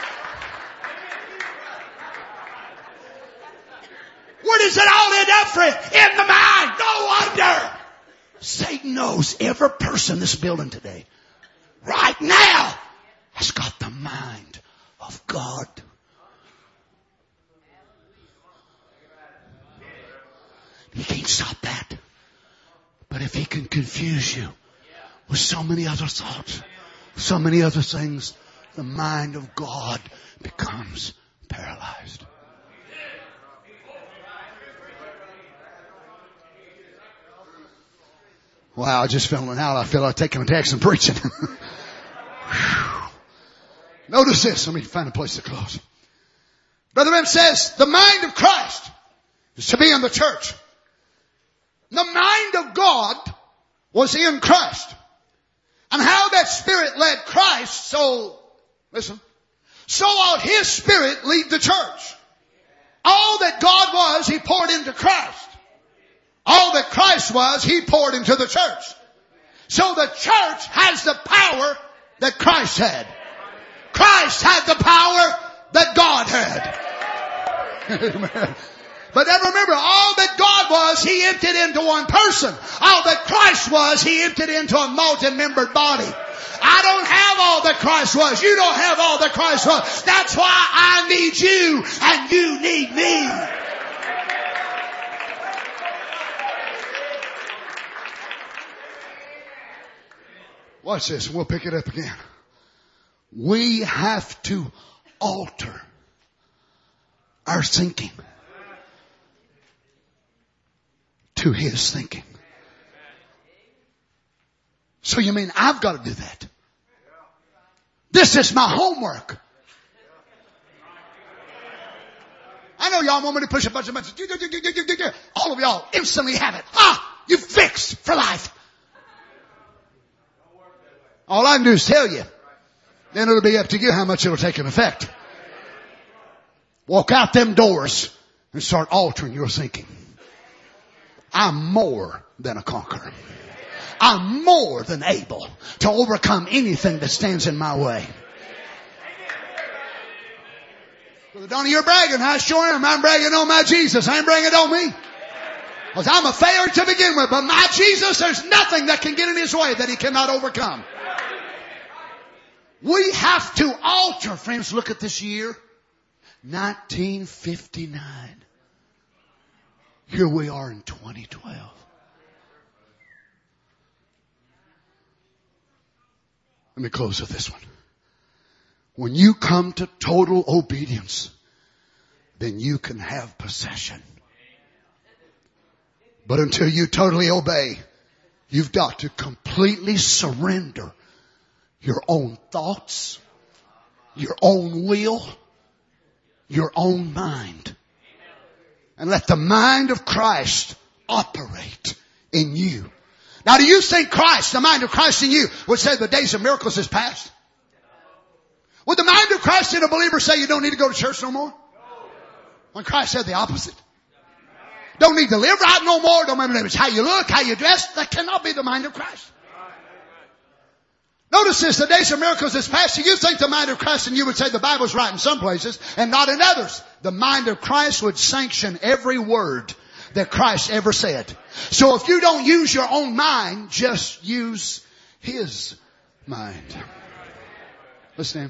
Speaker 6: Where does it all end up for? In the mind. No wonder. Satan knows every person in this building today, right now, has got the mind of God. He can't stop that. But if he can confuse you with so many other thoughts, so many other things, the mind of God becomes paralyzed. Wow, I just feeling out. I feel like taking a text and preaching. Notice this. Let me find a place to close. Brother Branham says the mind of Christ is to be in the church. The mind of God was in Christ. And how that Spirit led Christ, so ought His Spirit lead the church. All that God was, He poured into Christ. All that Christ was, He poured into the church. So the church has the power that Christ had. Christ had the power that God had. Amen. But then remember, all that God was, He emptied into one person. All that Christ was, He emptied into a multi-membered body. I don't have all that Christ was. You don't have all that Christ was. That's why I need you and you need me. Watch this, and we'll pick it up again. We have to alter our thinking to His thinking. So you mean I've got to do that? This is my homework. I know y'all want me to push a bunch of buttons. All of y'all instantly have it. You fixed for life. All I can do is tell you. Then it'll be up to you how much it'll take an effect. Walk out them doors and start altering your thinking. I'm more than a conqueror. I'm more than able to overcome anything that stands in my way. Brother Donnie, you're bragging. I sure am. I'm bragging on my Jesus. I ain't bragging on me. Because I'm a failure to begin with. But my Jesus, there's nothing that can get in His way that He cannot overcome. We have to alter. Friends, look at this year. 1959. Here we are in 2012. Let me close with this one. When you come to total obedience, then you can have possession. But until you totally obey, you've got to completely surrender your own thoughts, your own will, your own mind. And let the mind of Christ operate in you. Now, do you think Christ, the mind of Christ in you, would say the days of miracles is past? Would the mind of Christ in a believer say you don't need to go to church no more? When Christ said the opposite. Don't need to live right no more. Don't matter how you look, how you dress. That cannot be the mind of Christ. Notice this, the days of miracles is past. You think the mind of Christ and you would say the Bible's right in some places and not in others. The mind of Christ would sanction every word that Christ ever said. So if you don't use your own mind, just use His mind. Let's stand.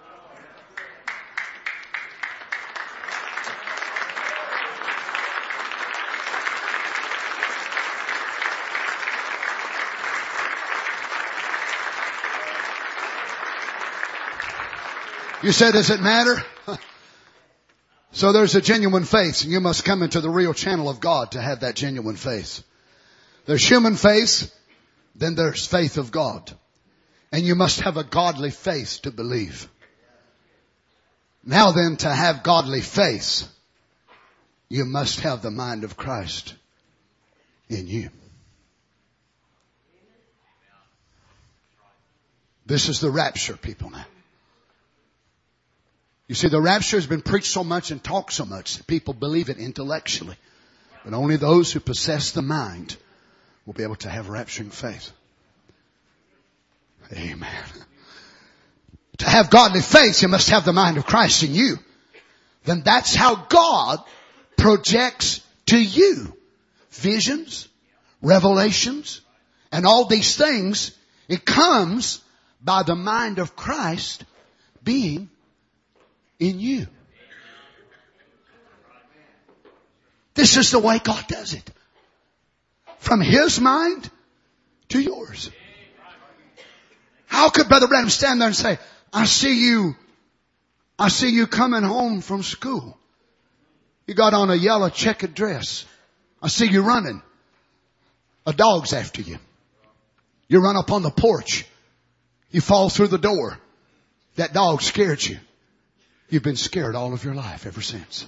Speaker 6: You said, does it matter? So there's a genuine faith, and you must come into the real channel of God to have that genuine faith. There's human faith, then there's faith of God. And you must have a godly faith to believe. Now then, to have godly faith, you must have the mind of Christ in you. This is the rapture, people, now. You see, the rapture has been preached so much and talked so much that people believe it intellectually. But only those who possess the mind will be able to have rapturing faith. Amen. To have godly faith, you must have the mind of Christ in you. Then that's how God projects to you visions, revelations, and all these things. It comes by the mind of Christ being in you. This is the way God does it. From His mind to yours. How could Brother Branham stand there and say, I see you coming home from school. You got on a yellow checkered dress. I see you running. A dog's after you. You run up on the porch. You fall through the door. That dog scared you. You've been scared all of your life ever since.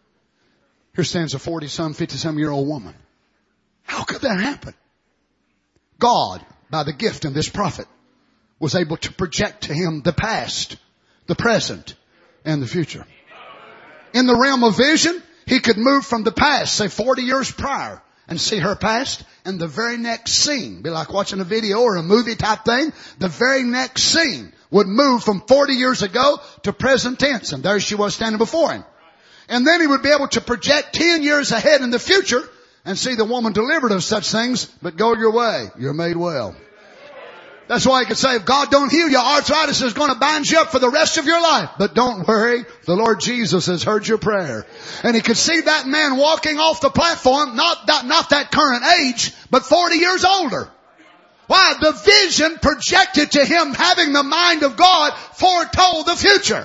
Speaker 6: Here stands a 40-some, 50-some year old woman. How could that happen? God, by the gift of this prophet, was able to project to him the past, the present, and the future. In the realm of vision, he could move from the past, say 40 years prior, and see her past, and the very next scene, be like watching a video or a movie type thing, the very next scene would move from 40 years ago to present tense, and there she was standing before him. And then he would be able to project 10 years ahead in the future and see the woman delivered of such things, but go your way, you're made well. That's why he could say, if God don't heal you, arthritis is going to bind you up for the rest of your life. But don't worry, the Lord Jesus has heard your prayer. And he could see that man walking off the platform, not that current age, but 40 years older. Why? The vision projected to him, having the mind of God, foretold the future.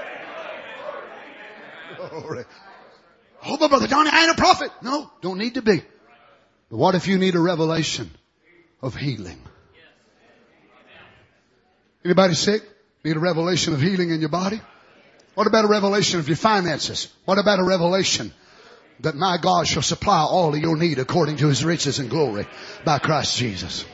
Speaker 6: Oh, but Brother Donnie, I ain't a prophet. No, don't need to be. But what if you need a revelation of healing? Anybody sick? Need a revelation of healing in your body? What about a revelation of your finances? What about a revelation that my God shall supply all of your need according to his riches and glory by Christ Jesus?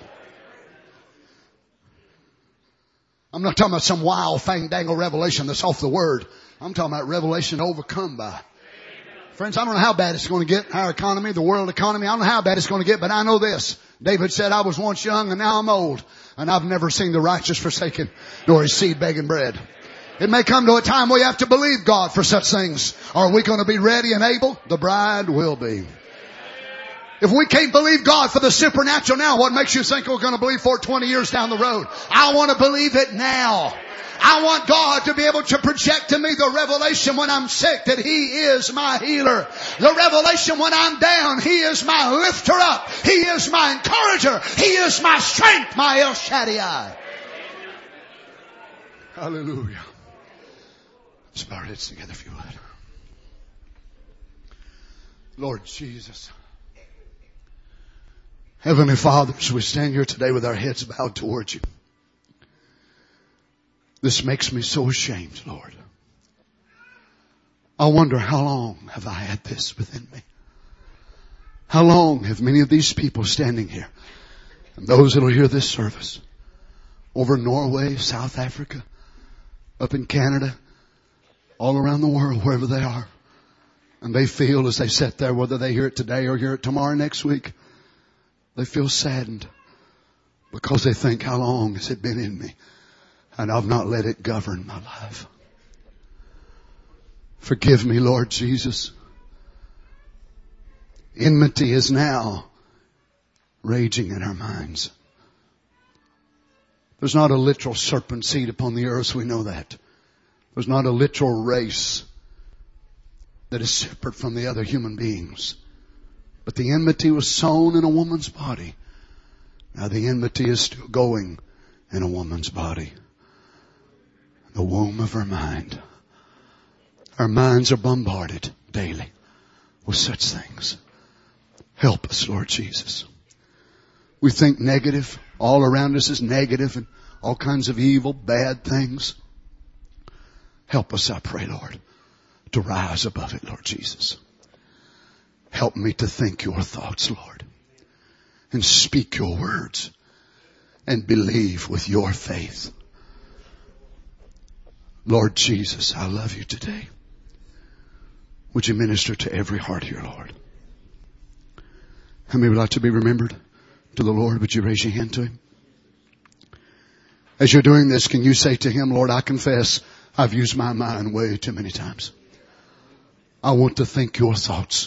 Speaker 6: I'm not talking about some wild fang-dangle revelation that's off the word. I'm talking about revelation overcome by. Friends, I don't know how bad it's going to get, our economy, the world economy. I don't know how bad it's going to get, but I know this. David said, I was once young and now I'm old, and I've never seen the righteous forsaken, nor his seed begging bread. It may come to a time where you have to believe God for such things. Are we going to be ready and able? The bride will be. If we can't believe God for the supernatural now, what makes you think we're going to believe for it 20 years down the road? I want to believe it now. I want God to be able to project to me the revelation when I'm sick that he is my healer. The revelation when I'm down, he is my lifter up. He is my encourager. He is my strength, my El Shaddai. Hallelujah. Let's bow our heads together if you would. Lord Jesus. Heavenly Father, as we stand here today with our heads bowed towards you, this makes me so ashamed, Lord. I wonder how long have I had this within me? How long have many of these people standing here, and those that will hear this service, over Norway, South Africa, up in Canada, all around the world, wherever they are, and they feel as they sit there, whether they hear it today or hear it tomorrow, next week, they feel saddened because they think, how long has it been in me? And I've not let it govern my life. Forgive me, Lord Jesus. Enmity is now raging in our minds. There's not a literal serpent seed upon the earth, we know that. There's not a literal race that is separate from the other human beings. But the enmity was sown in a woman's body. Now the enmity is still going in a woman's body. The womb of her mind. Our minds are bombarded daily with such things. Help us, Lord Jesus. We think negative. All around us is negative and all kinds of evil, bad things. Help us, I pray, Lord, to rise above it, Lord Jesus. Help me to think your thoughts, Lord, and speak your words and believe with your faith. Lord Jesus, I love you today. Would you minister to every heart here, Lord? How many would like to be remembered to the Lord? Would you raise your hand to him? As you're doing this, can you say to him, Lord, I confess I've used my mind way too many times. I want to think your thoughts.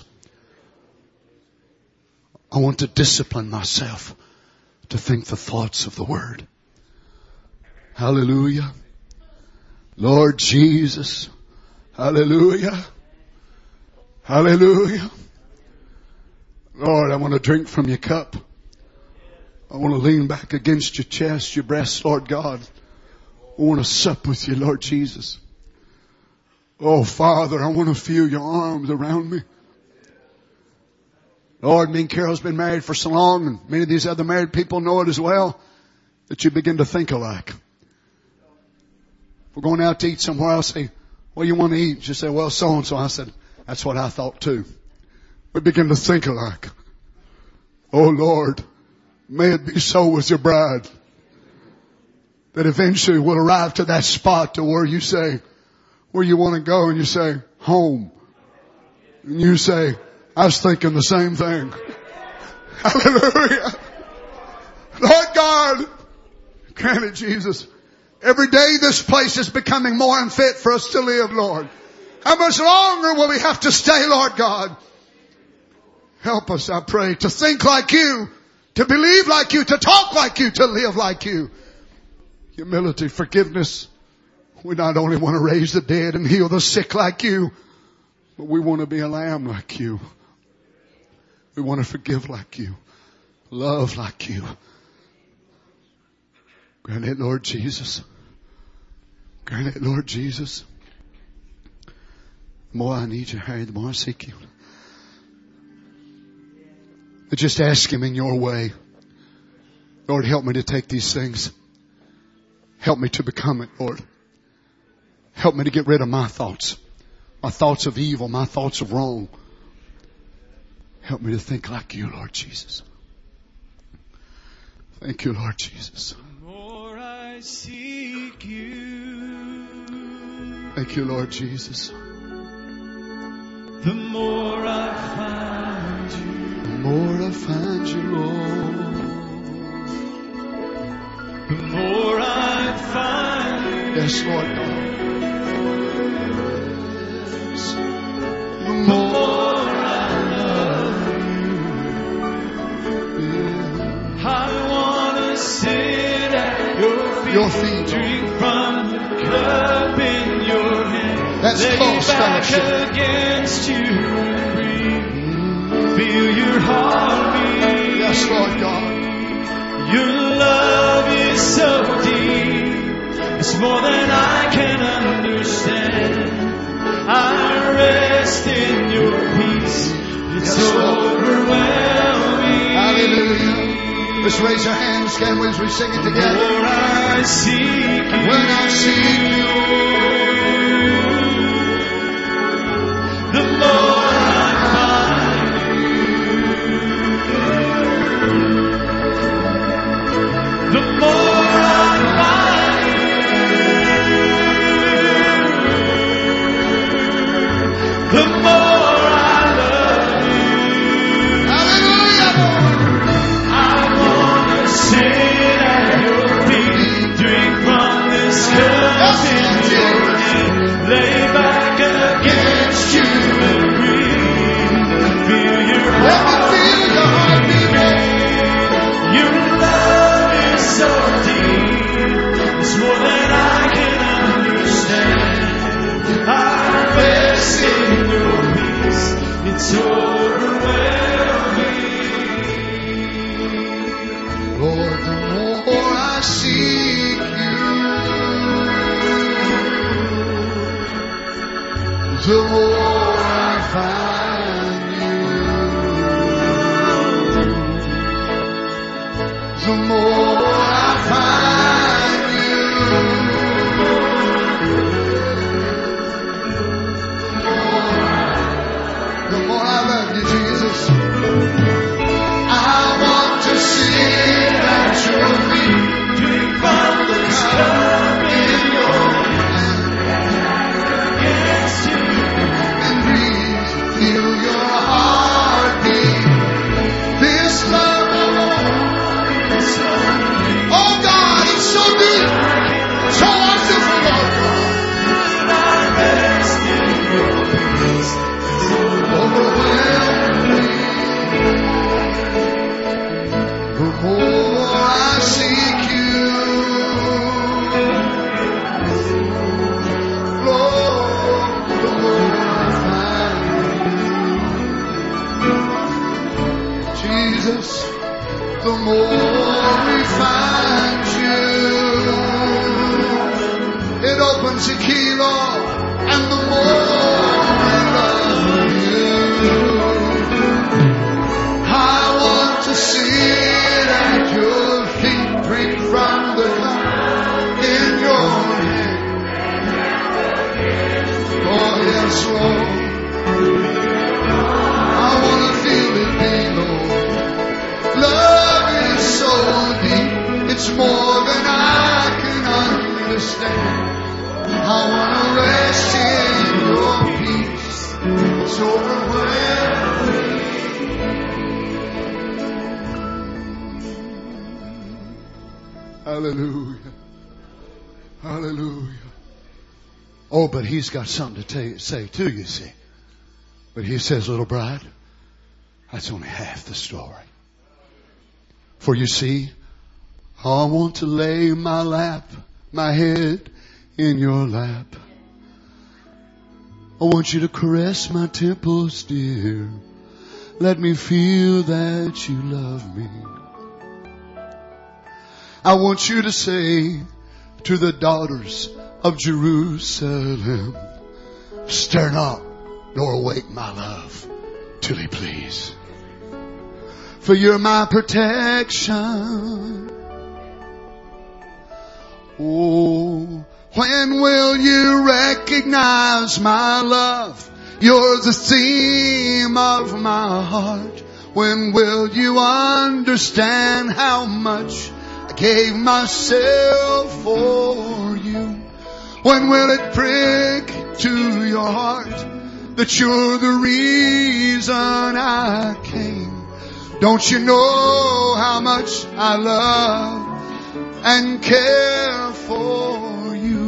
Speaker 6: I want to discipline myself to think the thoughts of the Word. Hallelujah. Lord Jesus. Hallelujah. Hallelujah. Lord, I want to drink from your cup. I want to lean back against your chest, your breast, Lord God. I want to sup with you, Lord Jesus. Oh, Father, I want to feel your arms around me. Lord, me and Carol's been married for so long, and many of these other married people know it as well, that you begin to think alike. If we're going out to eat somewhere, I'll say, what do you want to eat? She'll say, well, so-and-so. I said, that's what I thought too. We begin to think alike. Oh, Lord, May it be so with your bride. That eventually we'll arrive to that spot to where you say, where you want to go, and you say, home. And you say, I was thinking the same thing. Hallelujah. Lord God, grant it, Jesus. Every day this place is becoming more unfit for us to live, Lord. How much longer will we have to stay, Lord God? Help us, I pray, to think like you, to believe like you, to talk like you, to live like you. Humility, forgiveness. We not only want to raise the dead and heal the sick like you, but we want to be a lamb like you. We want to forgive like you. Love like you. Grant it, Lord Jesus. Grant it, Lord Jesus. The more I need you, Harry, the more I seek you. But just ask Him in your way. Lord, help me to take these things. Help me to become it, Lord. Help me to get rid of my thoughts of evil, my thoughts of wrong. Help me to think like you, Lord Jesus. Thank you, Lord Jesus.
Speaker 3: The more I seek you,
Speaker 6: thank you, Lord Jesus.
Speaker 3: the more I find you.
Speaker 6: The more I find you, Lord.
Speaker 3: The more I find you.
Speaker 6: Yes, Lord God. Yes. The
Speaker 3: The
Speaker 6: more
Speaker 3: more I love you.
Speaker 6: yeah.
Speaker 3: I want to sit at
Speaker 6: Your feet.
Speaker 3: drink from the cup in your hand.
Speaker 6: That's
Speaker 3: Lay
Speaker 6: close
Speaker 3: back
Speaker 6: fellowship.
Speaker 3: against you and breathe. Feel your heartbeat.
Speaker 6: Yes, Lord God.
Speaker 3: Your love is so deep. It's more than I can understand. I rest in your peace. It's
Speaker 6: Yes, Lord.
Speaker 3: overwhelming.
Speaker 6: Hallelujah. Let's raise our hands, can we, as we sing it
Speaker 3: The
Speaker 6: together.
Speaker 3: more I seek you,
Speaker 6: When I seek you,
Speaker 3: the more I find you. The more I find you. The more I love you.
Speaker 6: hallelujah,
Speaker 3: I want to sit at your feet, drink from this cup in your hand, lay back against you and breathe. Feel your
Speaker 6: let me
Speaker 3: heart.
Speaker 6: feel your heartbeat.
Speaker 3: Your love is so deep, it's more than I can understand. I rest in your peace, it's overwhelming.
Speaker 6: Lord, the more I seek you, the more I find you. The more I find you. The more I love you, Jesus. I want to sit at your feet.
Speaker 3: Drink from this cup in your hand, against you.
Speaker 6: And breathe, feel your heartbeat. This love, oh God, it's so deep, so wonderful, Lord God.
Speaker 3: I rest in your peace.
Speaker 6: Overwhelm me. The more I seek you, Lord, the more I find you. Jesus, the more we find you, it opens the key, Lord, and the more we love you. I want to sit at your feet, drink from the cup in your hand. Oh yes, Lord. I want to feel it be, Lord. Love is so It's more than I can understand. I want to rest in your peace. It's overwhelming. Hallelujah. Hallelujah. Oh, but he's got something to say too, you see. But he says, little bride, that's only half the story. For you see, I want to lay my head in your lap. I want you to caress my temples, dear. Let me feel that you love me. I want you to say to the daughters of Jerusalem, stir not nor awake my love till he please. For you're my protection. Oh, when will you recognize my love? You're the theme of my heart. When will you understand how much I gave myself for you? When will it prick to your heart that you're the reason I came? Don't you know how much I love and care for you?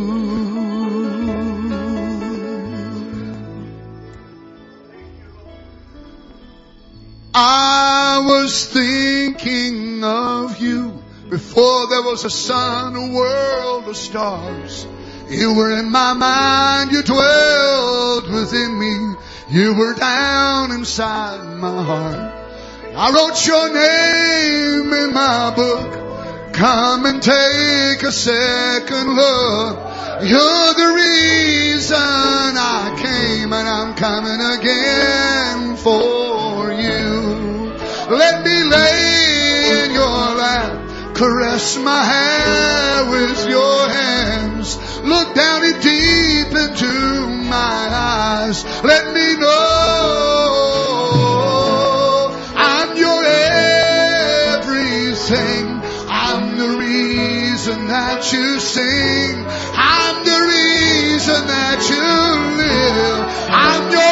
Speaker 6: I was thinking of you before there was a sun, a world of stars. You were in my mind, you dwelled within me. You were down inside my heart. I wrote your name in my book. Come and take a second look. You're the reason I came, and I'm coming again for you. Let me lay in your lap. Caress my hair with your hands. Look down it deep into my eyes. Let me know I'm your everything. I'm the reason that you sing. I'm the reason that you live. I'm your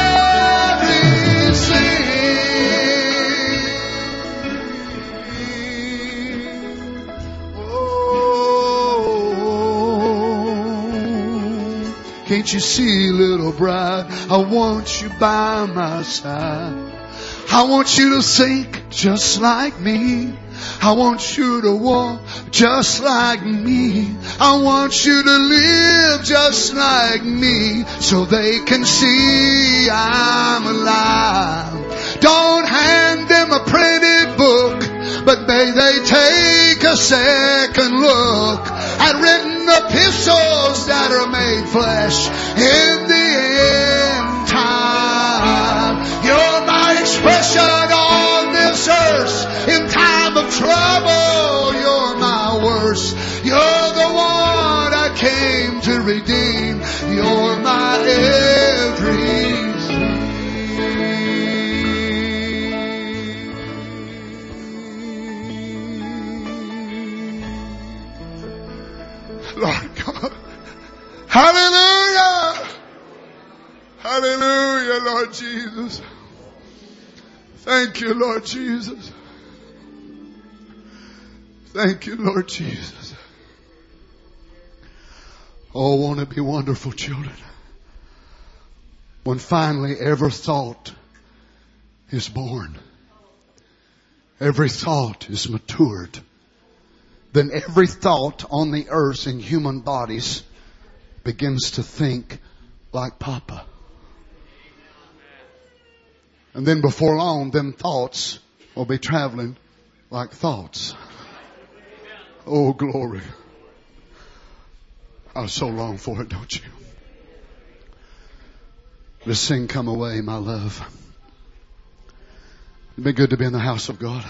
Speaker 6: Can't you see, little bride, I want you by my side. I want you to think just like me. I want you to walk just like me. I want you to live just like me, so they can see I'm alive. Don't hand them a printed book, but may they take a second look at written epistles that are made flesh in the end time. You're my expression on this earth in time of trouble. You're my worst. You're the one I came to redeem. You're my everything. Lord God. Hallelujah. Hallelujah, Lord Jesus. Thank you, Lord Jesus. Thank you, Lord Jesus. Oh, won't it be wonderful, children, when finally every thought is born, every thought is matured, then every thought on the earth in human bodies begins to think like Papa. And then before long, them thoughts will be traveling like thoughts. Oh, glory. I so long for it, don't you? This thing come away, my love. It'd be good to be in the house of God.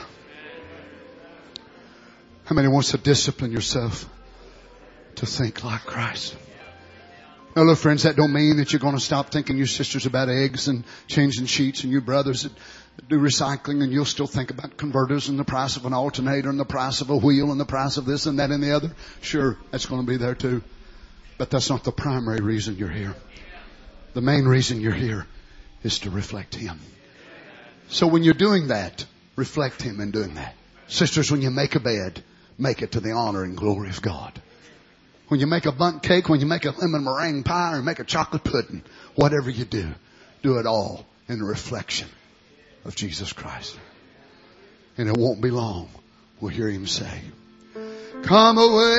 Speaker 6: How many wants to discipline yourself to think like Christ? Now look, friends, that don't mean that you're going to stop thinking your sisters about eggs and changing sheets and your brothers do recycling and you'll still think about converters and the price of an alternator and the price of a wheel and the price of this and that and the other. Sure, that's going to be there too. But that's not the primary reason you're here. The main reason you're here is to reflect Him. So when you're doing that, reflect Him in doing that. Sisters, when you make a bed, make it to the honor and glory of God. When you make a bundt cake, when you make a lemon meringue pie or make a chocolate pudding, whatever you do it all in the reflection of Jesus Christ. And it won't be long. We'll hear Him say, come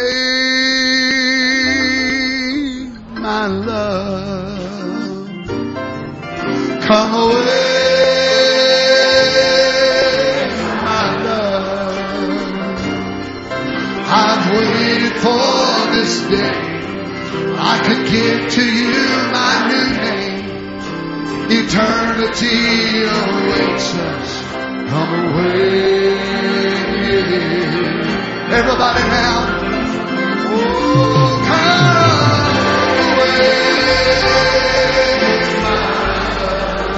Speaker 6: away, my love. Come away, my love. I've waited for this day. I could give to you my new name. Eternity awaits us. Come away. Everybody now. Oh, come away, my love.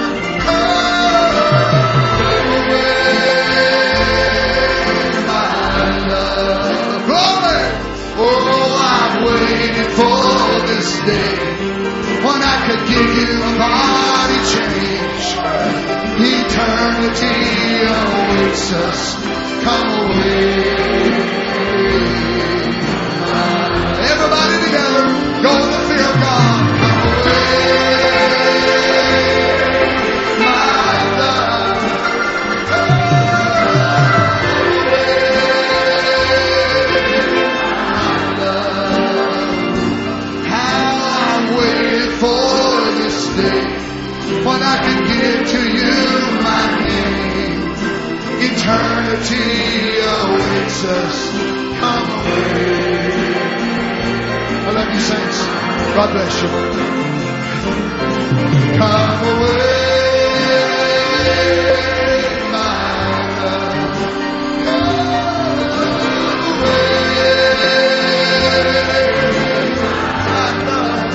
Speaker 6: Come away, my love. Glory. Oh, I've waited for this day when I could give you a body change. Eternity awaits us. Come away. Everybody together, go to the fear of God. Come away, my love. Come away, my love. How I waited for this day when I could give to you my name. Eternity awaits us. Come away. I love you, saints. God bless you. Come away, my love. Come away, my love.